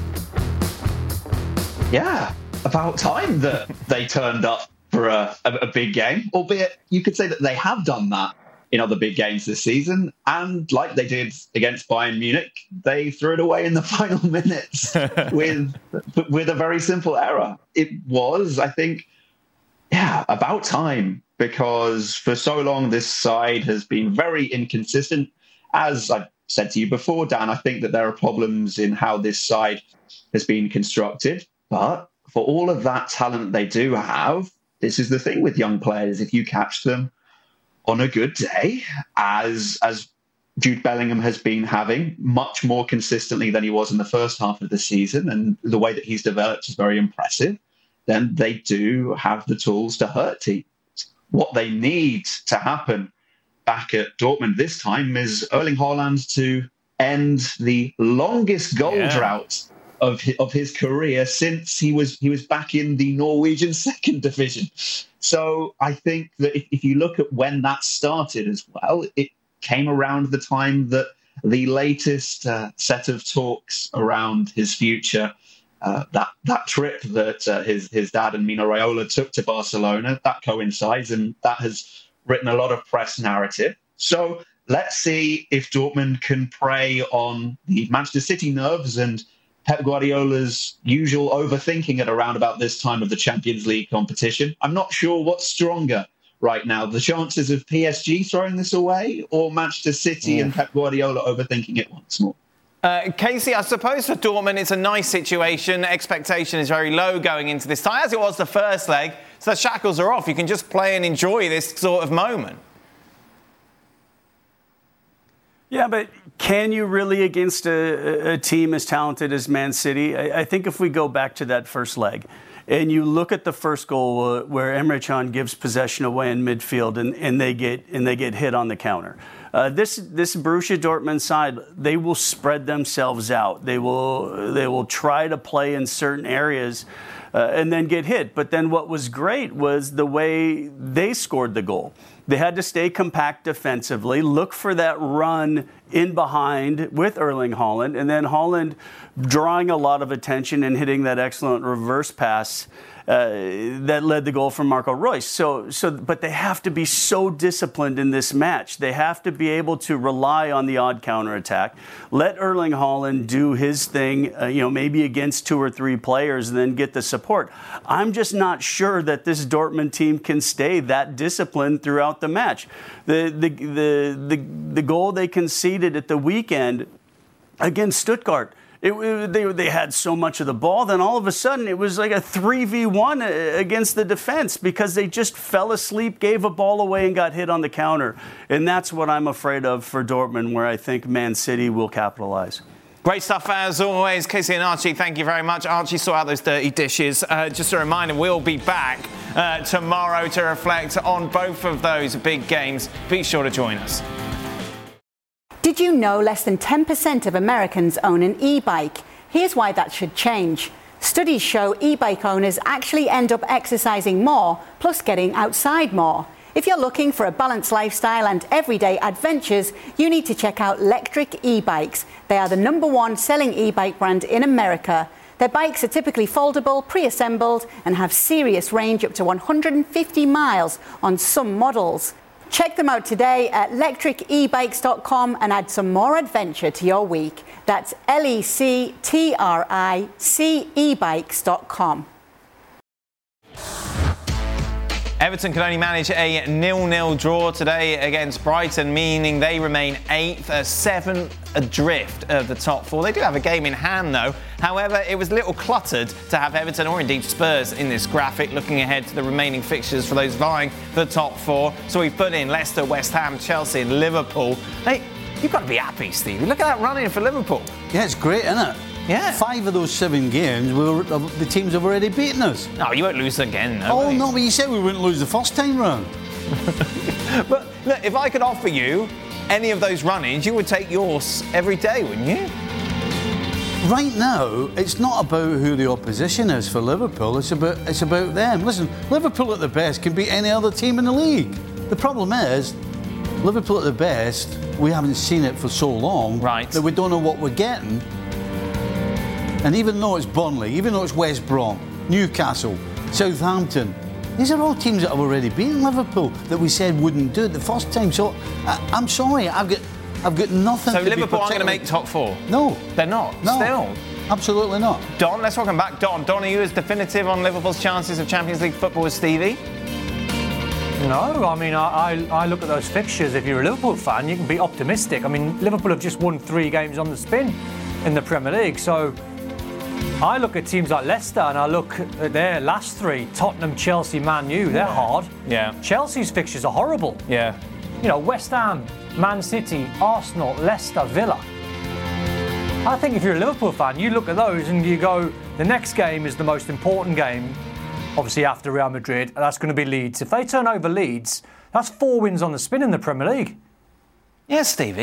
Yeah, about time that they turned up for a, a, a big game, albeit you could say that they have done that in other big games this season. And like they did against Bayern Munich, they threw it away in the final minutes with with a very simple error. It was, I think, yeah, about time, because for so long this side has been very inconsistent. As I've said to you before, Dan, I think that there are problems in how this side has been constructed. But for all of that talent they do have, this is the thing with young players. If you catch them on a good day, as as Jude Bellingham has been having much more consistently than he was in the first half of the season, and the way that he's developed is very impressive, then they do have the tools to hurt teams. What they need to happen back at Dortmund this time is Erling Haaland to end the longest goal yeah. drought of his, of his career since he was he was back in the Norwegian second division. So I think that if, if you look at when that started as well, it came around the time that the latest uh, set of talks around his future, uh, that that trip that uh, his his dad and Mino Raiola took to Barcelona, that coincides, and that has written a lot of press narrative. So let's see if Dortmund can prey on the Manchester City nerves and Pep Guardiola's usual overthinking at around about this time of the Champions League competition. I'm not sure what's stronger right now, the chances of P S G throwing this away or Manchester City yeah. and Pep Guardiola overthinking it once more. Uh, Casey, I suppose for Dortmund it's a nice situation. Expectation is very low going into this tie, as it was the first leg. So the shackles are off. You can just play and enjoy this sort of moment. Yeah, but can you really against a, a team as talented as Man City? I, I think if we go back to that first leg and you look at the first goal uh, where Emre Can gives possession away in midfield and, and they get and they get hit on the counter. Uh, this this Borussia Dortmund side, they will spread themselves out. They will they will try to play in certain areas uh, and then get hit. But then what was great was the way they scored the goal. They had to stay compact defensively, look for that run in behind with Erling Haaland, and then Haaland drawing a lot of attention and hitting that excellent reverse pass uh, that led the goal from Marco Reus. So, so, but they have to be so disciplined in this match. They have to be able to rely on the odd counterattack. Let Erling Haaland do his thing, uh, you know, maybe against two or three players and then get the support. I'm just not sure that this Dortmund team can stay that disciplined throughout the match. The, the, the, the, the goal they conceded at the weekend against Stuttgart, It, it, they, they had so much of the ball, then all of a sudden it was like a three v one against the defense because they just fell asleep, gave a ball away, and got hit on the counter. And that's what I'm afraid of for Dortmund, where I think Man City will capitalize. Great stuff as always. Casey and Archie, thank you very much. Archie, sort out those dirty dishes. Uh, just a reminder, we'll be back uh, tomorrow to reflect on both of those big games. Be sure to join us. Did you know less than ten percent of Americans own an e-bike? Here's why that should change. Studies show e-bike owners actually end up exercising more, plus getting outside more. If you're looking for a balanced lifestyle and everyday adventures, you need to check out Lectric e-bikes. They are the number one selling e-bike brand in America. Their bikes are typically foldable, pre-assembled, and have serious range up to one hundred fifty miles on some models. Check them out today at lectric e bikes dot com and add some more adventure to your week. That's L E C T R I C e bikes dot com. Everton can only manage a nil nil draw today against Brighton, meaning they remain eighth, uh, seventh adrift of the top four. They do have a game in hand, though. However, it was a little cluttered to have Everton or indeed Spurs in this graphic, looking ahead to the remaining fixtures for those vying for the top four. So we've put in Leicester, West Ham, Chelsea and Liverpool. Hey, you've got to be happy, Stevie. Look at that run-in for Liverpool. Yeah, it's great, isn't it? Yeah. Five of those seven games, we were, the teams have already beaten us. No, you won't lose again, no. Oh, no, but you said we wouldn't lose the first time round. But look, if I could offer you any of those run-ins, you would take yours every day, wouldn't you? Right now, it's not about who the opposition is for Liverpool. It's about it's about them. Listen, Liverpool at the best can beat any other team in the league. The problem is, Liverpool at the best, we haven't seen it for so long right. that we don't know what we're getting. And even though it's Burnley, even though it's West Brom, Newcastle, Southampton, these are all teams that have already beaten Liverpool that we said wouldn't do it the first time. So I, I'm sorry, I've got I've got nothing. So to Liverpool be aren't going to make top four? No, they're not. No, still, absolutely not. Don, let's welcome back Don. Don, are you as definitive on Liverpool's chances of Champions League football as Stevie? No, I mean, I, I, I look at those fixtures. If you're a Liverpool fan, you can be optimistic. I mean, Liverpool have just won three games on the spin in the Premier League, so I look at teams like Leicester and I look at their last three, Tottenham, Chelsea, Man U, they're hard. Yeah. Chelsea's fixtures are horrible. Yeah. You know, West Ham, Man City, Arsenal, Leicester, Villa. I think if you're a Liverpool fan, you look at those and you go, the next game is the most important game, obviously after Real Madrid, and that's going to be Leeds. If they turn over Leeds, that's four wins on the spin in the Premier League. Yeah, Stevie.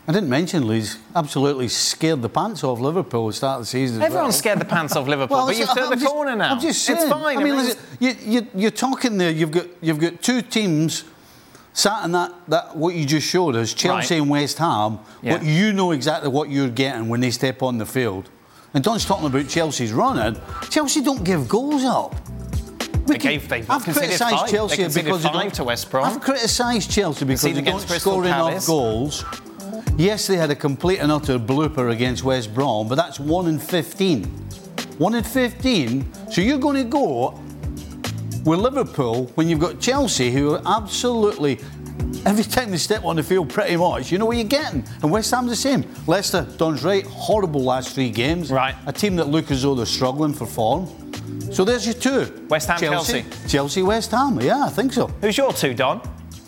I didn't mention Leeds absolutely scared the pants off Liverpool at the start of the season. As Everyone well. scared the pants off Liverpool, Well, but you've I'm turned the just- corner now. I'm just saying. It's fine. I mean, it's- listen, you, you, you're talking there. You've got you've got two teams sat in that, that what you just showed us, Chelsea Right. and West Ham. Yeah. But you know exactly what you're getting when they step on the field. And Don's talking about Chelsea's running. Chelsea don't give goals up. We They gave- they I've conceded criticised five. Chelsea They conceded because they five don't- to West Brom. I've criticised Chelsea because Conceded they don't against Crystal score enough Palace. goals. Yes, they had a complete and utter blooper against West Brom, but that's one in fifteen. One in fifteen. So you're going to go with Liverpool when you've got Chelsea, who are absolutely, every time they step on the field, pretty much, you know what you're getting. And West Ham's the same. Leicester, Don's right, horrible last three games. Right. A team that look as though they're struggling for form. So there's your two. West Ham, Chelsea. Chelsea. Chelsea, West Ham. Yeah, I think so. Who's your two, Don?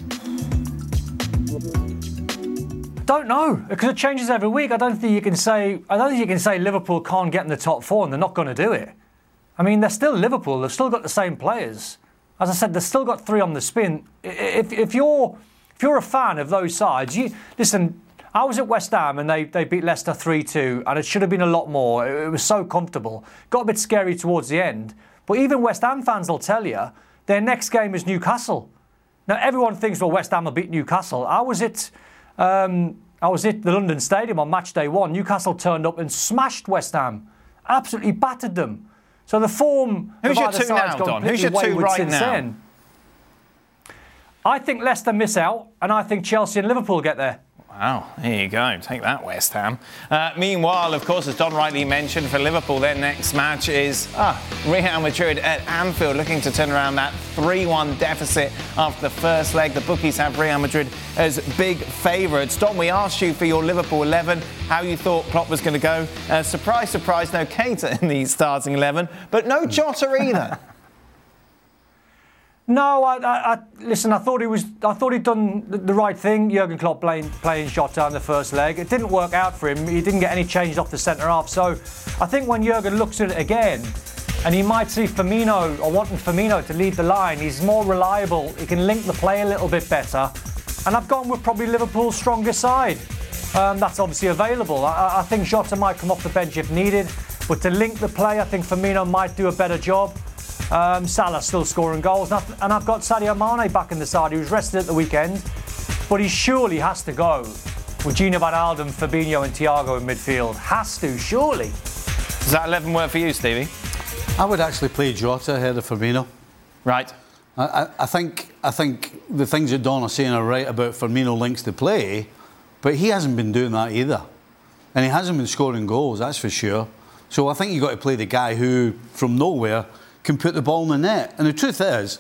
Don't know, because it changes every week. I don't think you can say. I don't think you can say Liverpool can't get in the top four, and they're not going to do it. I mean, they're still Liverpool. They've still got the same players. As I said, they've still got three on the spin. If, if you're if you're a fan of those sides, you listen. I was at West Ham and they, they beat Leicester three two, and it should have been a lot more. It, it was so comfortable. Got a bit scary towards the end. But even West Ham fans will tell you their next game is Newcastle. Now everyone thinks, well, West Ham will beat Newcastle. I was at um, I was at the London Stadium on match day one. Newcastle turned up and smashed West Ham, absolutely battered them. So the form Who's of your either two side's now, gone Don? Who's completely your two wayward right since now? then. I think Leicester miss out, and I think Chelsea and Liverpool get there. Wow, there you go. Take that, West Ham. Uh, meanwhile, of course, as Don rightly mentioned, for Liverpool, their next match is ah, Real Madrid at Anfield, looking to turn around that three one deficit after the first leg. The bookies have Real Madrid as big favourites. Don, we asked you for your Liverpool eleven, how you thought Klopp was going to go. Uh, surprise, surprise, no Keita in the starting eleven, but no Jota either. No, I, I, I listen. I thought he was. I thought he'd done the, the right thing. Jurgen Klopp playing playing Jota in the first leg. It didn't work out for him. He didn't get any change off the centre half. So, I think when Jurgen looks at it again, and he might see Firmino or wanting Firmino to lead the line, he's more reliable. He can link the play a little bit better. And I've gone with probably Liverpool's strongest side. Um, that's obviously available. I, I think Jota might come off the bench if needed, but to link the play, I think Firmino might do a better job. Um, Salah still scoring goals, and I've, and I've got Sadio Mane back in the side. He was rested at the weekend, but he surely has to go with Gino Wijnaldum, Fabinho and Thiago in midfield. Has to, surely. Does that eleven work for you, Stevie? I would actually play Jota ahead of Firmino. Right. I, I, I think I think the things that Don are saying are right about Firmino links to play, but he hasn't been doing that either. And he hasn't been scoring goals, that's for sure. So I think you've got to play the guy who, from nowhere, can put the ball in the net. And the truth is,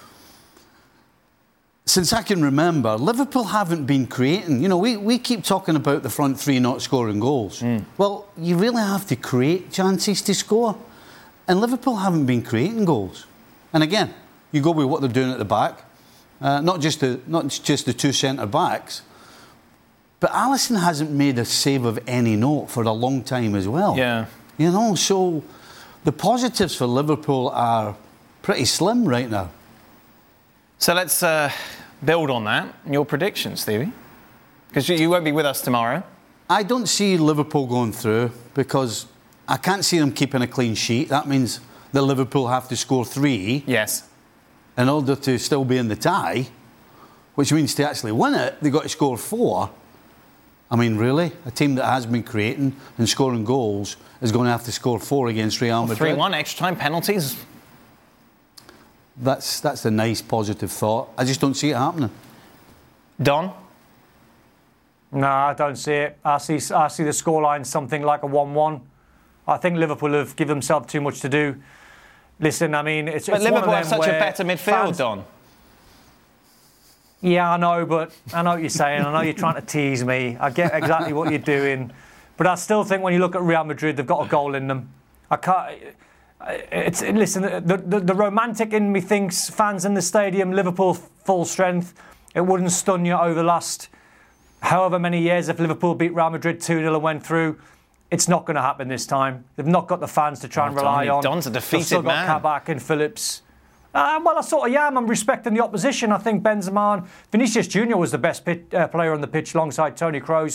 since I can remember, Liverpool haven't been creating. You know, we, we keep talking about the front three not scoring goals. Mm. Well, you really have to create chances to score. And Liverpool haven't been creating goals. And again, you go with what they're doing at the back. Uh, not just the not just the two centre backs, but Alisson hasn't made a save of any note for a long time as well. Yeah. You know, so the positives for Liverpool are pretty slim right now. So let's uh, build on that. Your prediction, Stevie? Because you, you won't be with us tomorrow. I don't see Liverpool going through because I can't see them keeping a clean sheet. That means that Liverpool have to score three. Yes. In order to still be in the tie, which means to actually win it, they've got to score four. I mean, really? A team that has been creating and scoring goals is going to have to score four against Real Madrid. three one, extra time, penalties. That's, that's a nice, positive thought. I just don't see it happening. Don? No, I don't see it. I see, I see the scoreline something like a one one. I think Liverpool have given themselves too much to do. Listen, I mean, it's, but it's Liverpool one have of them such a where better midfield, fans, Don. Yeah, I know, but I know what you're saying. I know you're trying to tease me. I get exactly what you're doing. But I still think when you look at Real Madrid, they've got a goal in them. I can't... It's, listen, the, the, the romantic in me thinks fans in the stadium, Liverpool full strength. It wouldn't stun you over the last however many years if Liverpool beat Real Madrid two nil and went through. It's not going to happen this time. They've not got the fans to try Oh, and rely Don, on. Don's a defeated They've still got man. Kabak and Phillips. Uh, well, I sort of am. I'm respecting the opposition. I think Benzema and Vinicius Junior was the best pit, uh, player on the pitch alongside Toni Kroos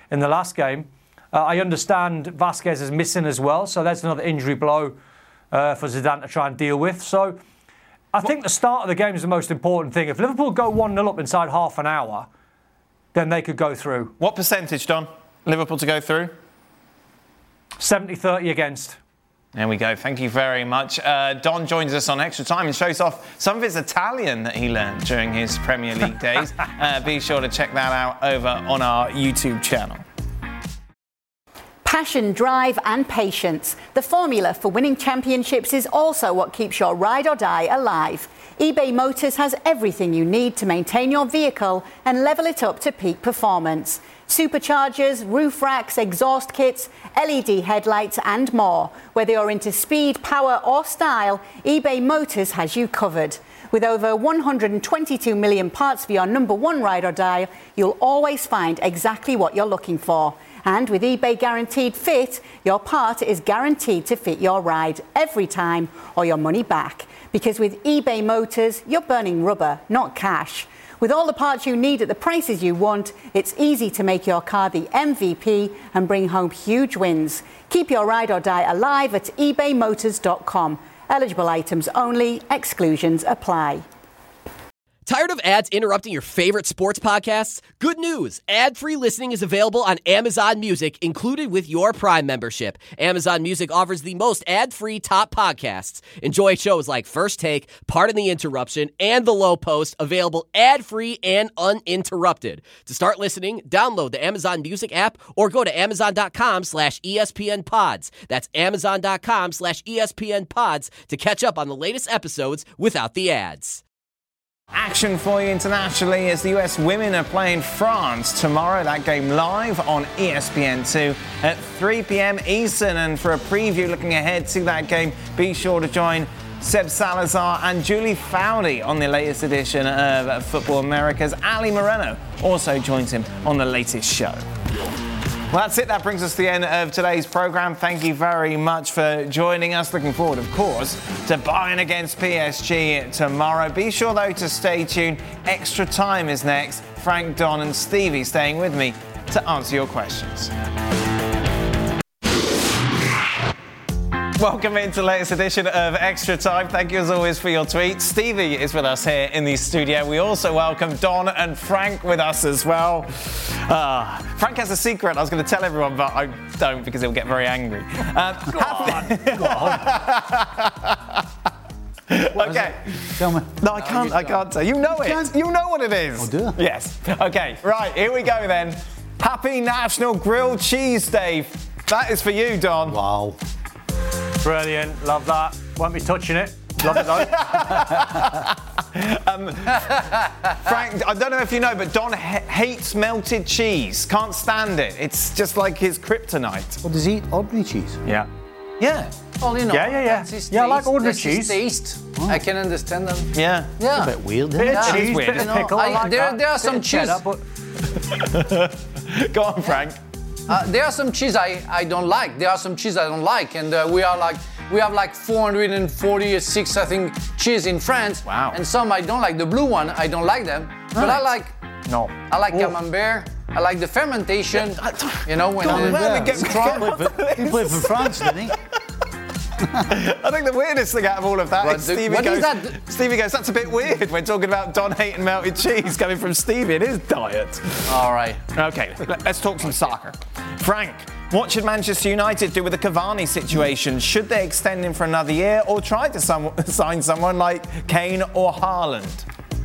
in the last game. Uh, I understand Vasquez is missing as well, so that's another injury blow uh, for Zidane to try and deal with. So I think the start of the game is the most important thing. If Liverpool go one nil up inside half an hour, then they could go through. What percentage, Don? Liverpool to go through? seventy thirty against. There we go. Thank you very much. Uh, Don joins us on Extra Time and shows off some of his Italian that he learned during his Premier League days. Uh, be sure to check that out over on our YouTube channel. Passion, drive and patience. The formula for winning championships is also what keeps your ride or die alive. eBay Motors has everything you need to maintain your vehicle and level it up to peak performance. Superchargers, roof racks, exhaust kits, L E D headlights and more. Whether you're into speed, power or style, eBay Motors has you covered. With over one hundred twenty-two million parts for your number one ride or die, you'll always find exactly what you're looking for. And with eBay Guaranteed Fit, your part is guaranteed to fit your ride every time or your money back. Because with eBay Motors, you're burning rubber, not cash. With all the parts you need at the prices you want, it's easy to make your car the M V P and bring home huge wins. Keep your ride or die alive at ebay motors dot com. Eligible items only, exclusions apply. Tired of ads interrupting your favorite sports podcasts? Good news! Ad-free listening is available on Amazon Music, included with your Prime membership. Amazon Music offers the most ad-free top podcasts. Enjoy shows like First Take, Pardon the Interruption, and The Low Post, available ad-free and uninterrupted. To start listening, download the Amazon Music app or go to amazon.com slash ESPN pods. That's amazon.com slash ESPN pods to catch up on the latest episodes without the ads. Action for you internationally as the U S women are playing France tomorrow. That game live on E S P N two at three p.m. Eastern. And for a preview looking ahead to that game, be sure to join Seb Salazar and Julie Foudy on the latest edition of Football America's Ali Moreno also joins him on the latest show. Well, that's it. That brings us to the end of today's programme. Thank you very much for joining us. Looking forward, of course, to Bayern against P S G tomorrow. Be sure, though, to stay tuned. Extra Time is next. Frank, Don and Stevie staying with me to answer your questions. Welcome into the latest edition of Extra Time. Thank you as always for your tweets. Stevie is with us here in the studio. We also welcome Don and Frank with us as well. Uh, Frank has a secret I was going to tell everyone, but I don't because he'll get very angry. Um, Go on. Go on. Okay. Tell me. No, I can't. I can't tell. You know it. can't? You know what it is. Oh, do I? Yes. Okay. Right. Here we go then. Happy National Grilled Cheese Day. That is for you, Don. Wow. Brilliant, love that. Won't be touching it. Love it though. um, Frank, I don't know if you know, but Don ha- hates melted cheese. Can't stand it. It's just like his kryptonite. What does he eat? Ordinary cheese? Yeah. Yeah. Well, you know, Yeah, yeah, yeah. that's his Yeah, I like taste, ordinary that's his cheese. taste. I can understand them. Yeah. Yeah. A bit weird, isn't Bit it? of Yeah, cheese, it's weird, bit isn't of it? pickle. I, I- like there- that. there are Bit some of cheddar, cheese. but Go on, Frank. Uh, there are some cheese I, I don't like. There are some cheese I don't like, and uh, we are like we have like four hundred forty-six I think cheese in France. Wow. And some I don't like. The blue one I don't like them, but I like no. I like camembert. I like the fermentation. You know when Go on, the- let me get- He played for, he played for France, didn't he? I think the weirdest thing out of all of that But is the- Stevie what goes, is that? Stevie goes, that's a bit weird. We're talking about Don hating melted cheese coming from Stevie in his diet. All right. Okay, let- let's talk some soccer. Frank, what should Manchester United do with the Cavani situation? Should they extend him for another year or try to some, sign someone like Kane or Haaland?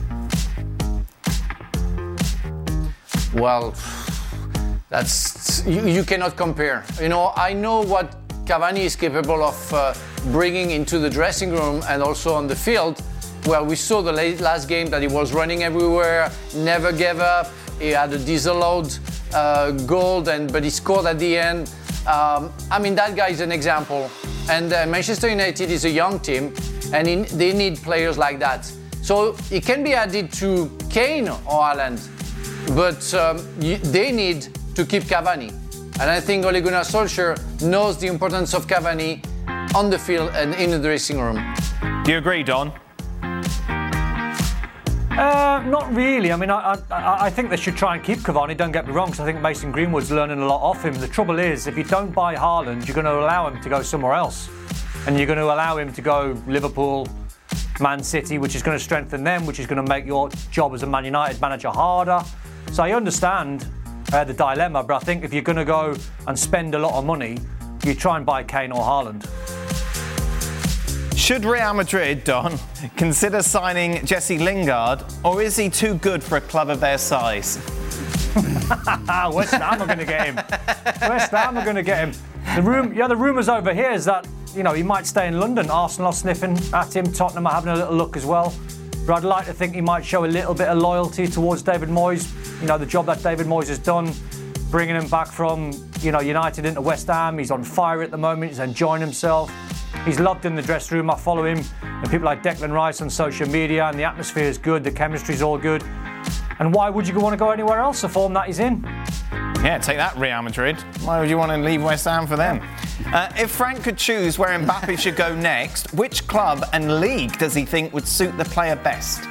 Well, that's you, you cannot compare. You know, I know what Cavani is capable of uh, bringing into the dressing room and also on the field. Well, we saw the late, last game that he was running everywhere, never gave up. He had a disallowed uh, goal, and but he scored at the end. Um, I mean, that guy is an example. And uh, Manchester United is a young team, and in, they need players like that. So it can be added to Kane or Haaland, but um, you, they need to keep Cavani. And I think Ole Gunnar Solskjaer knows the importance of Cavani on the field and in the dressing room. Do you agree, Don? Uh, not really. I mean, I, I, I think they should try and keep Cavani, don't get me wrong, because I think Mason Greenwood's learning a lot off him. The trouble is, if you don't buy Haaland, you're going to allow him to go somewhere else. And you're going to allow him to go Liverpool, Man City, which is going to strengthen them, which is going to make your job as a Man United manager harder. So I understand uh, the dilemma, but I think if you're going to go and spend a lot of money, you try and buy Kane or Haaland. Should Real Madrid, Don, consider signing Jesse Lingard, or is he too good for a club of their size? West Ham are going to get him. West Ham are going to get him. The room, yeah, the rumours over here is that, you know, he might stay in London. Arsenal are sniffing at him. Tottenham are having a little look as well. But I'd like to think he might show a little bit of loyalty towards David Moyes. You know, the job that David Moyes has done, bringing him back from, you know, United into West Ham. He's on fire at the moment. He's enjoying himself. He's loved in the dressing room. I follow him and people like Declan Rice on social media, and the atmosphere is good. The chemistry's all good. And why would you want to go anywhere else? The form that he's in. Yeah, take that, Real Madrid. Why would you want to leave West Ham for them? Uh, if Frank could choose where Mbappe should go next, which club and league does he think would suit the player best?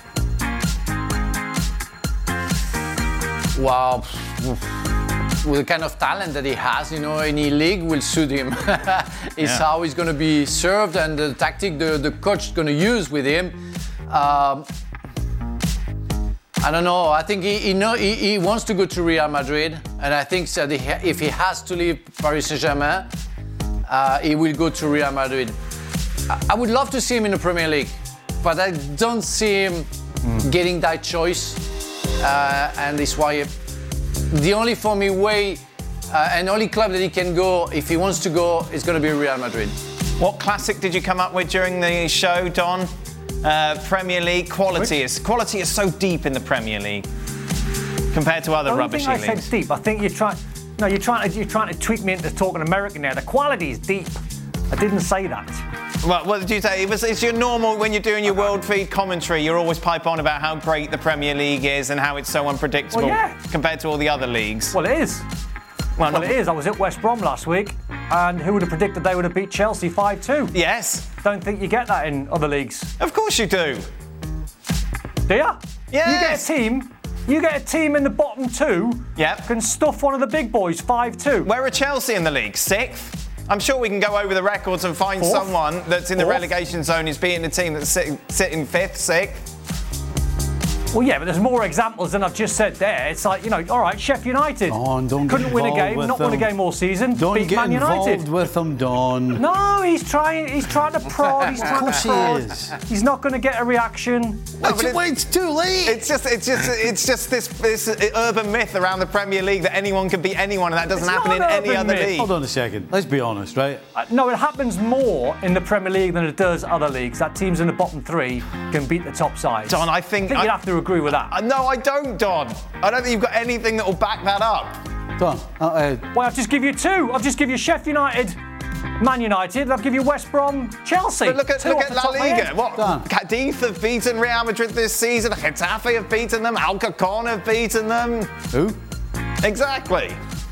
Wow. With the kind of talent that he has, you know, any league will suit him. It's Yeah. how he's going to be served and the tactic the, the coach is going to use with him. Um, I don't know. I think he he, know, he he wants to go to Real Madrid, and I think that he, if he has to leave Paris Saint-Germain, uh, he will go to Real Madrid. I, I would love to see him in the Premier League, but I don't see him mm. getting that choice, uh, and it's why the only for me way uh, and only club that he can go if he wants to go is going to be Real Madrid. What classic did you come up with during the show, Don? Uh, Premier League quality Which? is quality is so deep in the Premier League compared to other I don't rubbishy think I leagues. said deep. I think you're trying. No, you're trying to you're trying to tweak me into talking American there. The quality is deep. I didn't say that. Well, what did you say? It was, it's your normal, when you're doing your World Feed commentary, you're always pipe on about how great the Premier League is and how it's so unpredictable Well, yeah. compared to all the other leagues. Well, it is. Well, Well, not- it is. I was at West Brom last week, and who would have predicted they would have beat Chelsea five two? Yes, Don't think you get that in other leagues, of course you do. do you? Yes. You get a team. You get a team in the bottom two. Yep. Can stuff one of the big boys five two. Where are Chelsea in the league? Sixth? I'm sure we can go over the records and find Fourth. someone that's in the Fourth. relegation zone who's beating a team that's sitting, sitting fifth, sixth. Well, yeah, but there's more examples than I've just said there. It's like, you know, all right, Sheffield United Don, don't get couldn't win a involved game, with not win a them. game all season. Don't beat get Man involved United. with them, Don. No, he's trying. He's trying to prod. He's trying course to he prod. is. He's not going to get a reaction. It's, but it- wait, it's too late. It's just, it's just, it's just this, this urban myth around the Premier League that anyone can beat anyone, and that doesn't It's happen not in an any urban other myth. league. Hold on a second. Let's be honest, right? Uh, no, it happens more in the Premier League than it does other leagues. That teams in the bottom three can beat the top sides. Don, I think- I think I- you'd have to agree with that. Uh, no, I don't, Don. I don't think you've got anything that will back that up. Don, uh, uh, Well, I'll just give you two. I'll just give you Sheffield United, Man United. I'll give you West Brom, Chelsea. But look at Two look off at the La top of my Liga. head. What? Don. Cadiz have beaten Real Madrid this season. Getafe have beaten them. Alcorcon have beaten them. who? Exactly.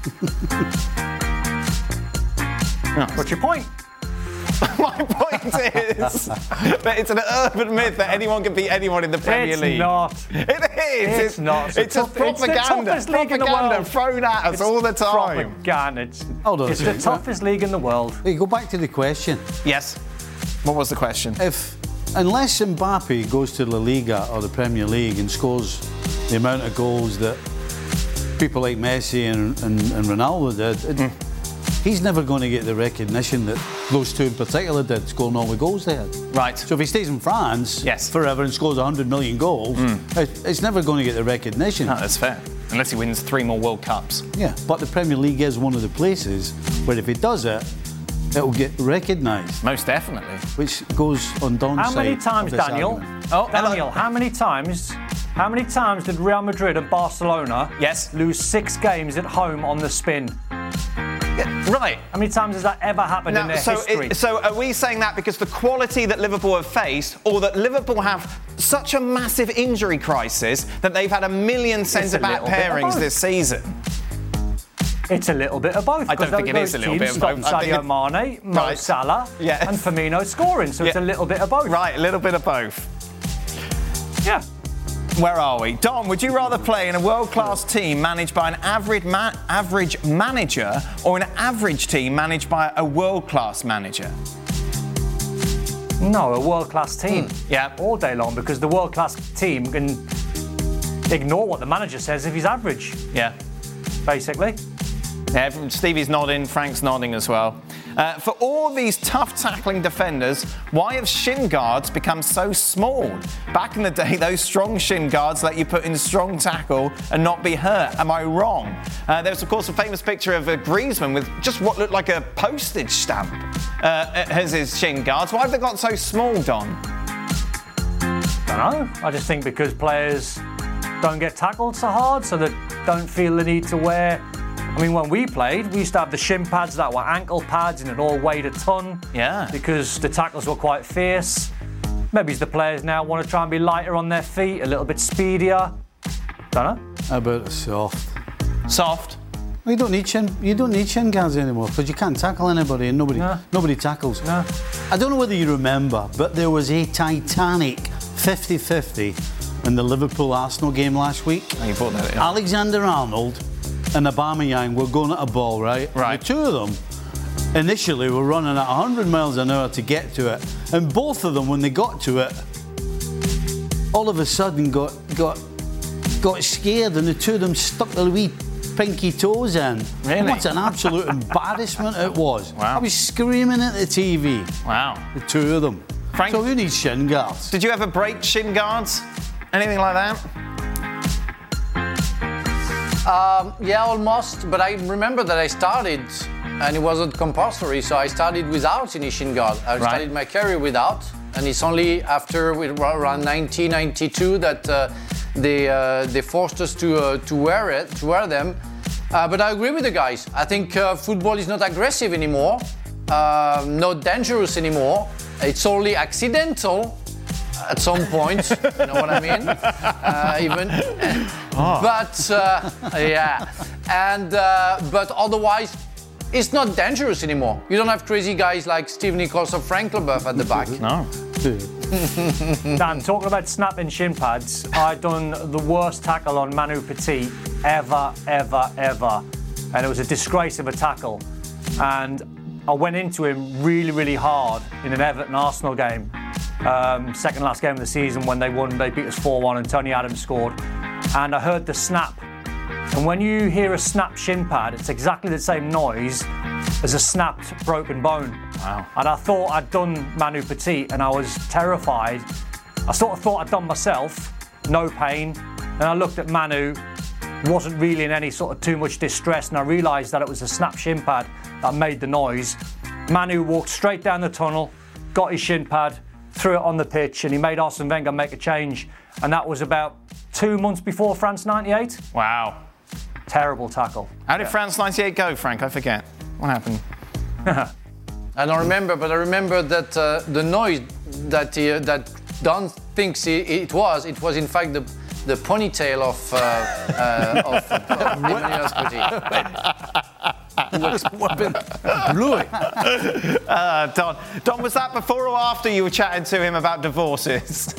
What's your point? My point is that it's an urban myth that anyone can beat anyone in the Premier It's League. not. It is. It's not. It's, It's a the tough- it's the propaganda. toughest league in the propaganda world. thrown at us It's all the time. Propaganda. It's, Hold on a it's the second. toughest league in the world. Hey, go back to the question. Yes. What was the question? If, unless Mbappe goes to La Liga or the Premier League and scores the amount of goals that people like Messi and, and, and Ronaldo did, it, Mm. he's never going to get the recognition that those two in particular did, scoring all the goals they had. Right. So if he stays in France Yes. forever and scores one hundred million goals, it, it's never going to get the recognition. No, that's fair. Unless he wins three more World Cups. Yeah, but the Premier League is one of the places where if he does it, it'll get recognised, Most definitely. which goes on Don's How many side times, of this Daniel? argument. Oh, hello. Daniel, how many times? How many times did Real Madrid and Barcelona Yes. lose six games at home on the spin? Right. How many times has that ever happened in Now, their so, history? it, so are we saying that because the quality that Liverpool have faced, or that Liverpool have such a massive injury crisis that they've had a million centre-back little bit of pairings both. this season? It's a little bit of both. I don't because think it those is a little teams bit of both. stopped I think Sadio Mane, Mo Right. Salah, Yes. and Firmino scoring. So it's Yeah. a little bit of both. Right, a little bit of both. Yeah. Where are we? Don, would you rather play in a world-class team managed by an average, ma- average manager or an average team managed by a world-class manager? No, a world-class team. Mm. Yeah. All day long, because the world-class team can ignore what the manager says if he's average, Yeah. basically. Yeah, everyone- Stevie's nodding, Frank's nodding as well. Uh, for all these tough tackling defenders, why have shin guards become so small? Back in the day, those strong shin guards let you put in strong tackle and not be hurt. Am I wrong? Uh, there's, of course, a famous picture of uh, Griezmann with just what looked like a postage stamp uh, as his shin guards. Why have they got so small, Don? I don't know. I just think because players don't get tackled so hard, so they don't feel the need to wear. I mean, when we played, we used to have the shin pads that were ankle pads and it all weighed a ton. Yeah. Because the tackles were quite fierce. Maybe the players now want to try and be lighter on their feet, a little bit speedier. Don't know. How about the soft? Soft. Well, you don't need shin. You don't need shin guards anymore because you can't tackle anybody and nobody No. nobody tackles. No. I don't know whether you remember, but there was a titanic fifty-fifty in the Liverpool-Arsenal game last week. Oh, you brought that in. Alexander-Arnold and Aubameyang were going at a ball, right? Right. The two of them initially were running at one hundred miles an hour to get to it, and both of them, when they got to it, all of a sudden got got got scared, and the two of them stuck their wee pinky toes in. Really? What an absolute embarrassment it was. Wow. I was screaming at the T V. Wow. The two of them. Frank- So who needs shin guards? Did you ever break shin guards? Anything like that? Um, yeah, almost. But I remember that I started, and it wasn't compulsory, so I started without any shin guard. I Right. started my career without, and it's only after we- around nineteen ninety-two that uh, they uh, they forced us to uh, to wear it, to wear them. Uh, but I agree with the guys. I think uh, football is not aggressive anymore, uh, not dangerous anymore. It's only accidental at some point, you know what I mean? Uh, even, but uh, yeah, and uh, but otherwise, it's not dangerous anymore. You don't have crazy guys like Steve Nichols or Frank Leboeuf at the back. No. Dan, talking about snapping shin pads, I done the worst tackle on Manu Petit ever, ever, ever, and it was a disgrace of a tackle. And I went into him really, really hard in an Everton-Arsenal game, um, second last game of the season when they won. They beat us four one and Tony Adams scored. And I heard the snap. And when you hear a snapped shin pad, it's exactly the same noise as a snapped broken bone. Wow. And I thought I'd done Manu Petit, and I was terrified. I sort of thought I'd done myself, no pain. And I looked at Manu, wasn't really in any sort of too much distress, and I realised that it was a snap shin pad that made the noise. Manu walked straight down the tunnel, got his shin pad, threw it on the pitch, and he made Arsene Wenger make a change. And that was about two months before France ninety-eight. Wow. Terrible tackle. How did France ninety-eight go, Frank? I forget. What happened? I don't remember, but I remember that uh, the noise that he, uh, that Don thinks it, it was, it was in fact the the ponytail of uh, uh, of uh, Nicolas Petit. Blew it. Uh, Don. Don, was that before or after you were chatting to him about divorces?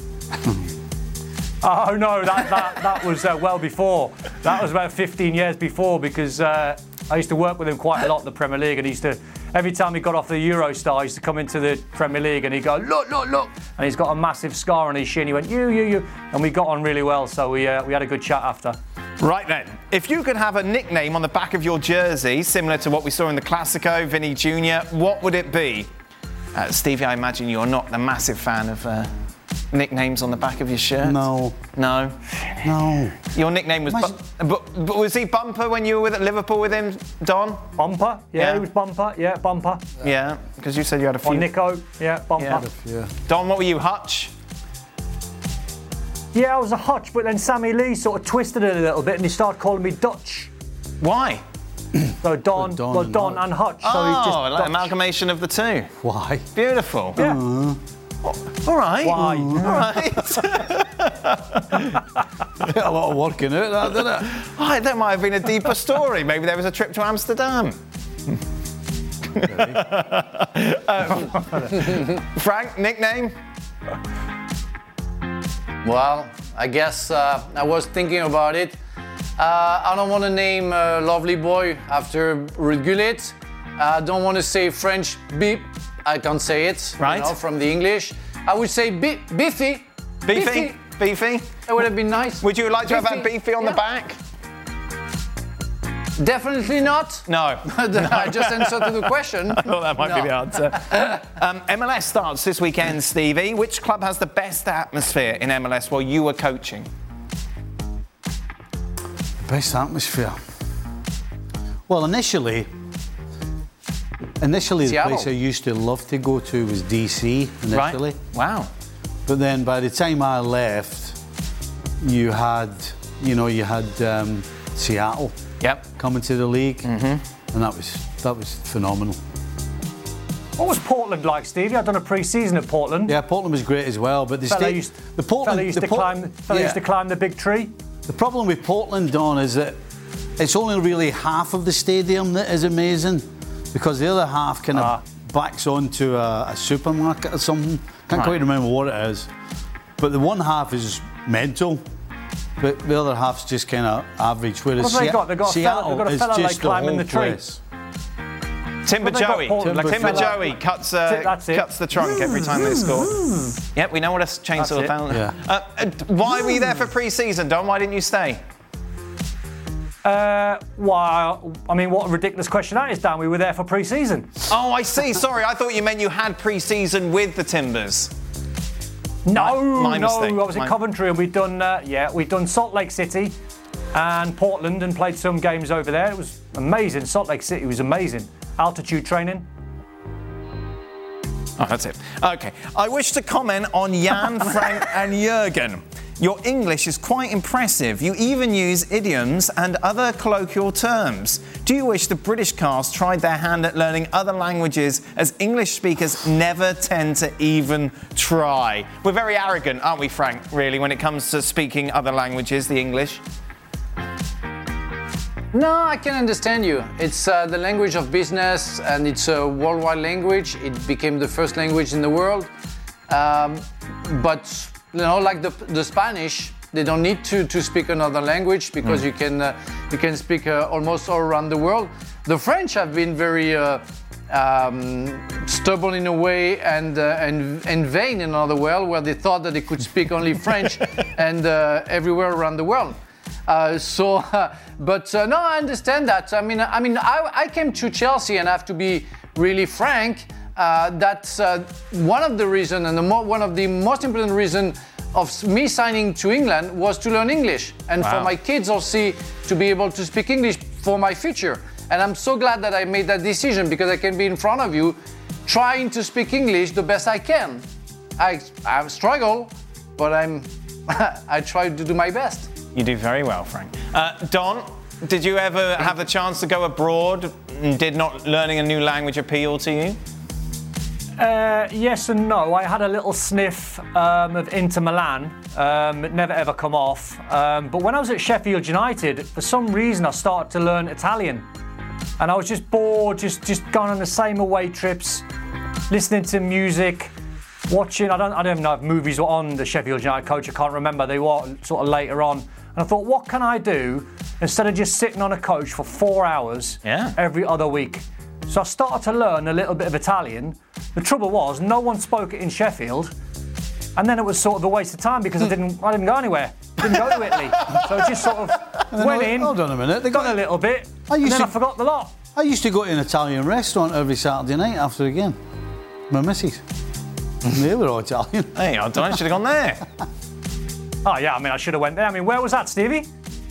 Oh no, that that, that was uh, well before. That was about fifteen years before, because uh, I used to work with him quite a lot in the Premier League, and he used to, every time he got off the Eurostar, he used to come into the Premier League and he'd go, look, look, look, and he's got a massive scar on his shin. He went, you, you, you, and we got on really well, so we uh, we had a good chat after. Right then, if you could have a nickname on the back of your jersey, similar to what we saw in the Classico, Vinny Junior, what would it be? Uh, Stevie, I imagine you're not a massive fan of uh, nicknames on the back of your shirt. No. No? No. Your nickname was... My- Bu- but, but was he Bumper when you were with at Liverpool with him, Don? Bumper, yeah, Yeah. he was Bumper, yeah, Bumper. Yeah, because you said you had a few... Or Nico, yeah, Bumper. Yeah. Yeah. Don, what were you, Hutch? Yeah, I was a Hutch, but then Sammy Lee sort of twisted it a little bit and he started calling me Dutch. Why? So Don, Don well, and Don Hutch. and Hutch, so oh, he's just like Dutch. amalgamation of the two. Why? Beautiful. Yeah. All right. Why? All right. A lot of work in it, that, didn't it? Oh, that might have been a deeper story. Maybe there was a trip to Amsterdam. um, Frank, nickname? Well, I guess uh, I was thinking about it. Uh, I don't want to name uh, Lovely Boy after Ruud Gullit. I don't want to say French beep. I can't say it. Right. You know, from the English. I would say bi- Biffy. Beefy? Beefy? That would have been nice. Would you like to have that Beefy, Beefy on yeah. the back? Definitely not. No. I just answered to the question. I thought that might No. be the answer. um, M L S starts this weekend, Stevie. Which club has the best atmosphere in M L S while you were coaching? Best atmosphere. Well, initially, initially the Seattle. place I used to love to go to was D C initially. Right. Wow. But then by the time I left, you had, you know, you had um, Seattle Yep. coming to the league, mm-hmm. and that was that was phenomenal. What was Portland like, Stevie? I've done a pre-season at Portland. Yeah, Portland was great as well, but the Fella state, used, the Portland, fella used the to Port- climb. Fella yeah. used to climb the big tree. The problem with Portland, Don, is that it's only really half of the stadium that is amazing, because the other half kind of Ah. backs onto a, a supermarket or something. Can't Right. quite remember what it is, but the one half is mental, but the other half's just kind of average. Whereas What have they Se- got? They've got a fella- Seattle they've got a is fella, like, just climbing the the whole tree. place. Timber But they got Joey. Portland, like Timber fella- Joey cuts, uh, That's it. cuts the trunk every time they score. Yep, we know what a chainsaw That's it. found. Yeah. Uh, uh, why were you there for pre-season, Don? Why didn't you stay? Uh, well, I mean, what a ridiculous question that is, Dan. We were there for pre-season. Oh, I see. Sorry, I thought you meant you had pre-season with the Timbers. No, my no, mistake. I was in My- Coventry and we'd done, uh, yeah, we'd done Salt Lake City and Portland and played some games over there. It was amazing. Salt Lake City was amazing. Altitude training. Oh, that's it. Okay. I wish to comment on Jan, Frank, and Jurgen. Your English is quite impressive. You even use idioms and other colloquial terms. Do you wish the British cast tried their hand at learning other languages, as English speakers never tend to even try? We're very arrogant, aren't we, Frank, really, when it comes to speaking other languages, the English? No, I can understand you. It's uh, the language of business, and it's a worldwide language. It became the first language in the world. Um, but you know, like the, the Spanish, they don't need to, to speak another language because mm. you can uh, you can speak uh, almost all around the world. The French have been very uh, um, stubborn in a way, and uh, and and vain in another way, where they thought that they could speak only French and uh, everywhere around the world. Uh, so, uh, but uh, no, I understand that. I mean, I mean, I, I came to Chelsea, and I have to be really frank. Uh, that's uh, one of the reasons, and the mo- one of the most important reasons of me signing to England was to learn English, and wow. for my kids also to be able to speak English for my future. And I'm so glad that I made that decision, because I can be in front of you, trying to speak English the best I can. I I struggle, but I'm I try to do my best. You do very well, Frank. Uh, Don, did you ever have the chance to go abroad? Did not learning a new language appeal to you? Uh, yes and no. I had a little sniff um, of Inter Milan. Um, it never ever come off. Um, but when I was at Sheffield United, for some reason I started to learn Italian. And I was just bored, just, just going on the same away trips, listening to music, watching. I don't, I don't even know if movies were on the Sheffield United coach. I can't remember. They were sort of later on. And I thought, what can I do instead of just sitting on a coach for four hours yeah. every other week? So I started to learn a little bit of Italian. The trouble was, no one spoke it in Sheffield, and then it was sort of a waste of time because I didn't, I didn't go anywhere. Didn't go to Italy, so it just sort of went in. Hold on a minute. They got got a little bit, I used and then to- I forgot the lot. I used to go to an Italian restaurant every Saturday night after a game. My missus. They were all Italian. Hey, I don't. I should have gone there. Oh yeah, I mean I should have went there. I mean, where was that, Stevie?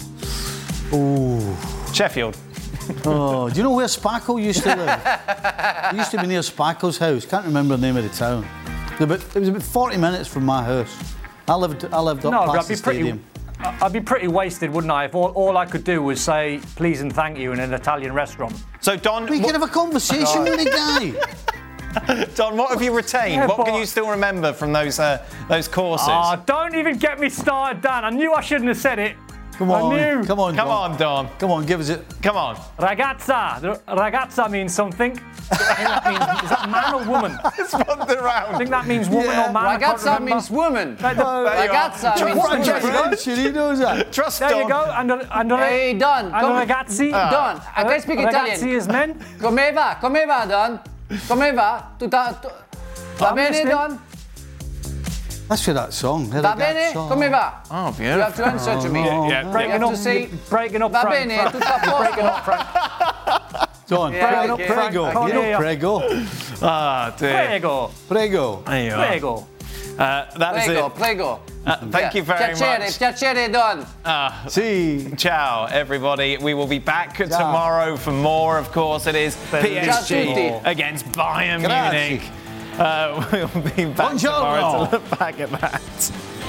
Ooh. Sheffield. Oh, do you know where Spackle used to live? He used to be near Spackle's house. Can't remember the name of the town. It was about, it was about forty minutes from my house. I lived, I lived up No, but past I'd the be pretty. stadium. I'd be pretty wasted, wouldn't I? If all, all I could do was say please and thank you in an Italian restaurant. So, Don, We what, could have a conversation with the guy. Don, what have you retained? Yeah, what but- can you still remember from those uh, those courses? Ah, don't even get me started, Dan. I knew I shouldn't have said it. Come on, knew. come on, Come Don. on, Don. Come on, give us it. Come on. Ragazza. The- Ragazza means something. I think that means, is that man or woman? It's wander I around. think that means woman Yeah. or man. I can't Ragazza remember. means woman. Like the- Ragazza What means a woman. French, he knows that. Trust there Don. you go. And, and, Hey, Don. and come- ragazzi. Don, I can speak Ragazzi Italian. is men. Come va? Come va, Don? Come va? Tutta, tu- va I'm bene, listening. Don? That's for that song. Va bene? Come va? Oh, You have to beautiful. answer to me. Yeah, You yeah. Breaking have up, to say, breaking up. va Frank, bene, Frank. tutto a Breaking up, posto. Frank. Don, Yeah, prego, okay. prego, Frank, you know, yeah. prego, Ah, dear. Prego. prego. There you are. Prego. Uh, that is Prego, it. prego. Uh, thank you very piacere, much. Piacere, Don. Ah, See. ciao, everybody. We will be back tomorrow for more. Of course, it is P S G Ciao tutti. against Bayern Grazie. Munich. Uh, we'll be back Buongiorno. tomorrow to look back at that.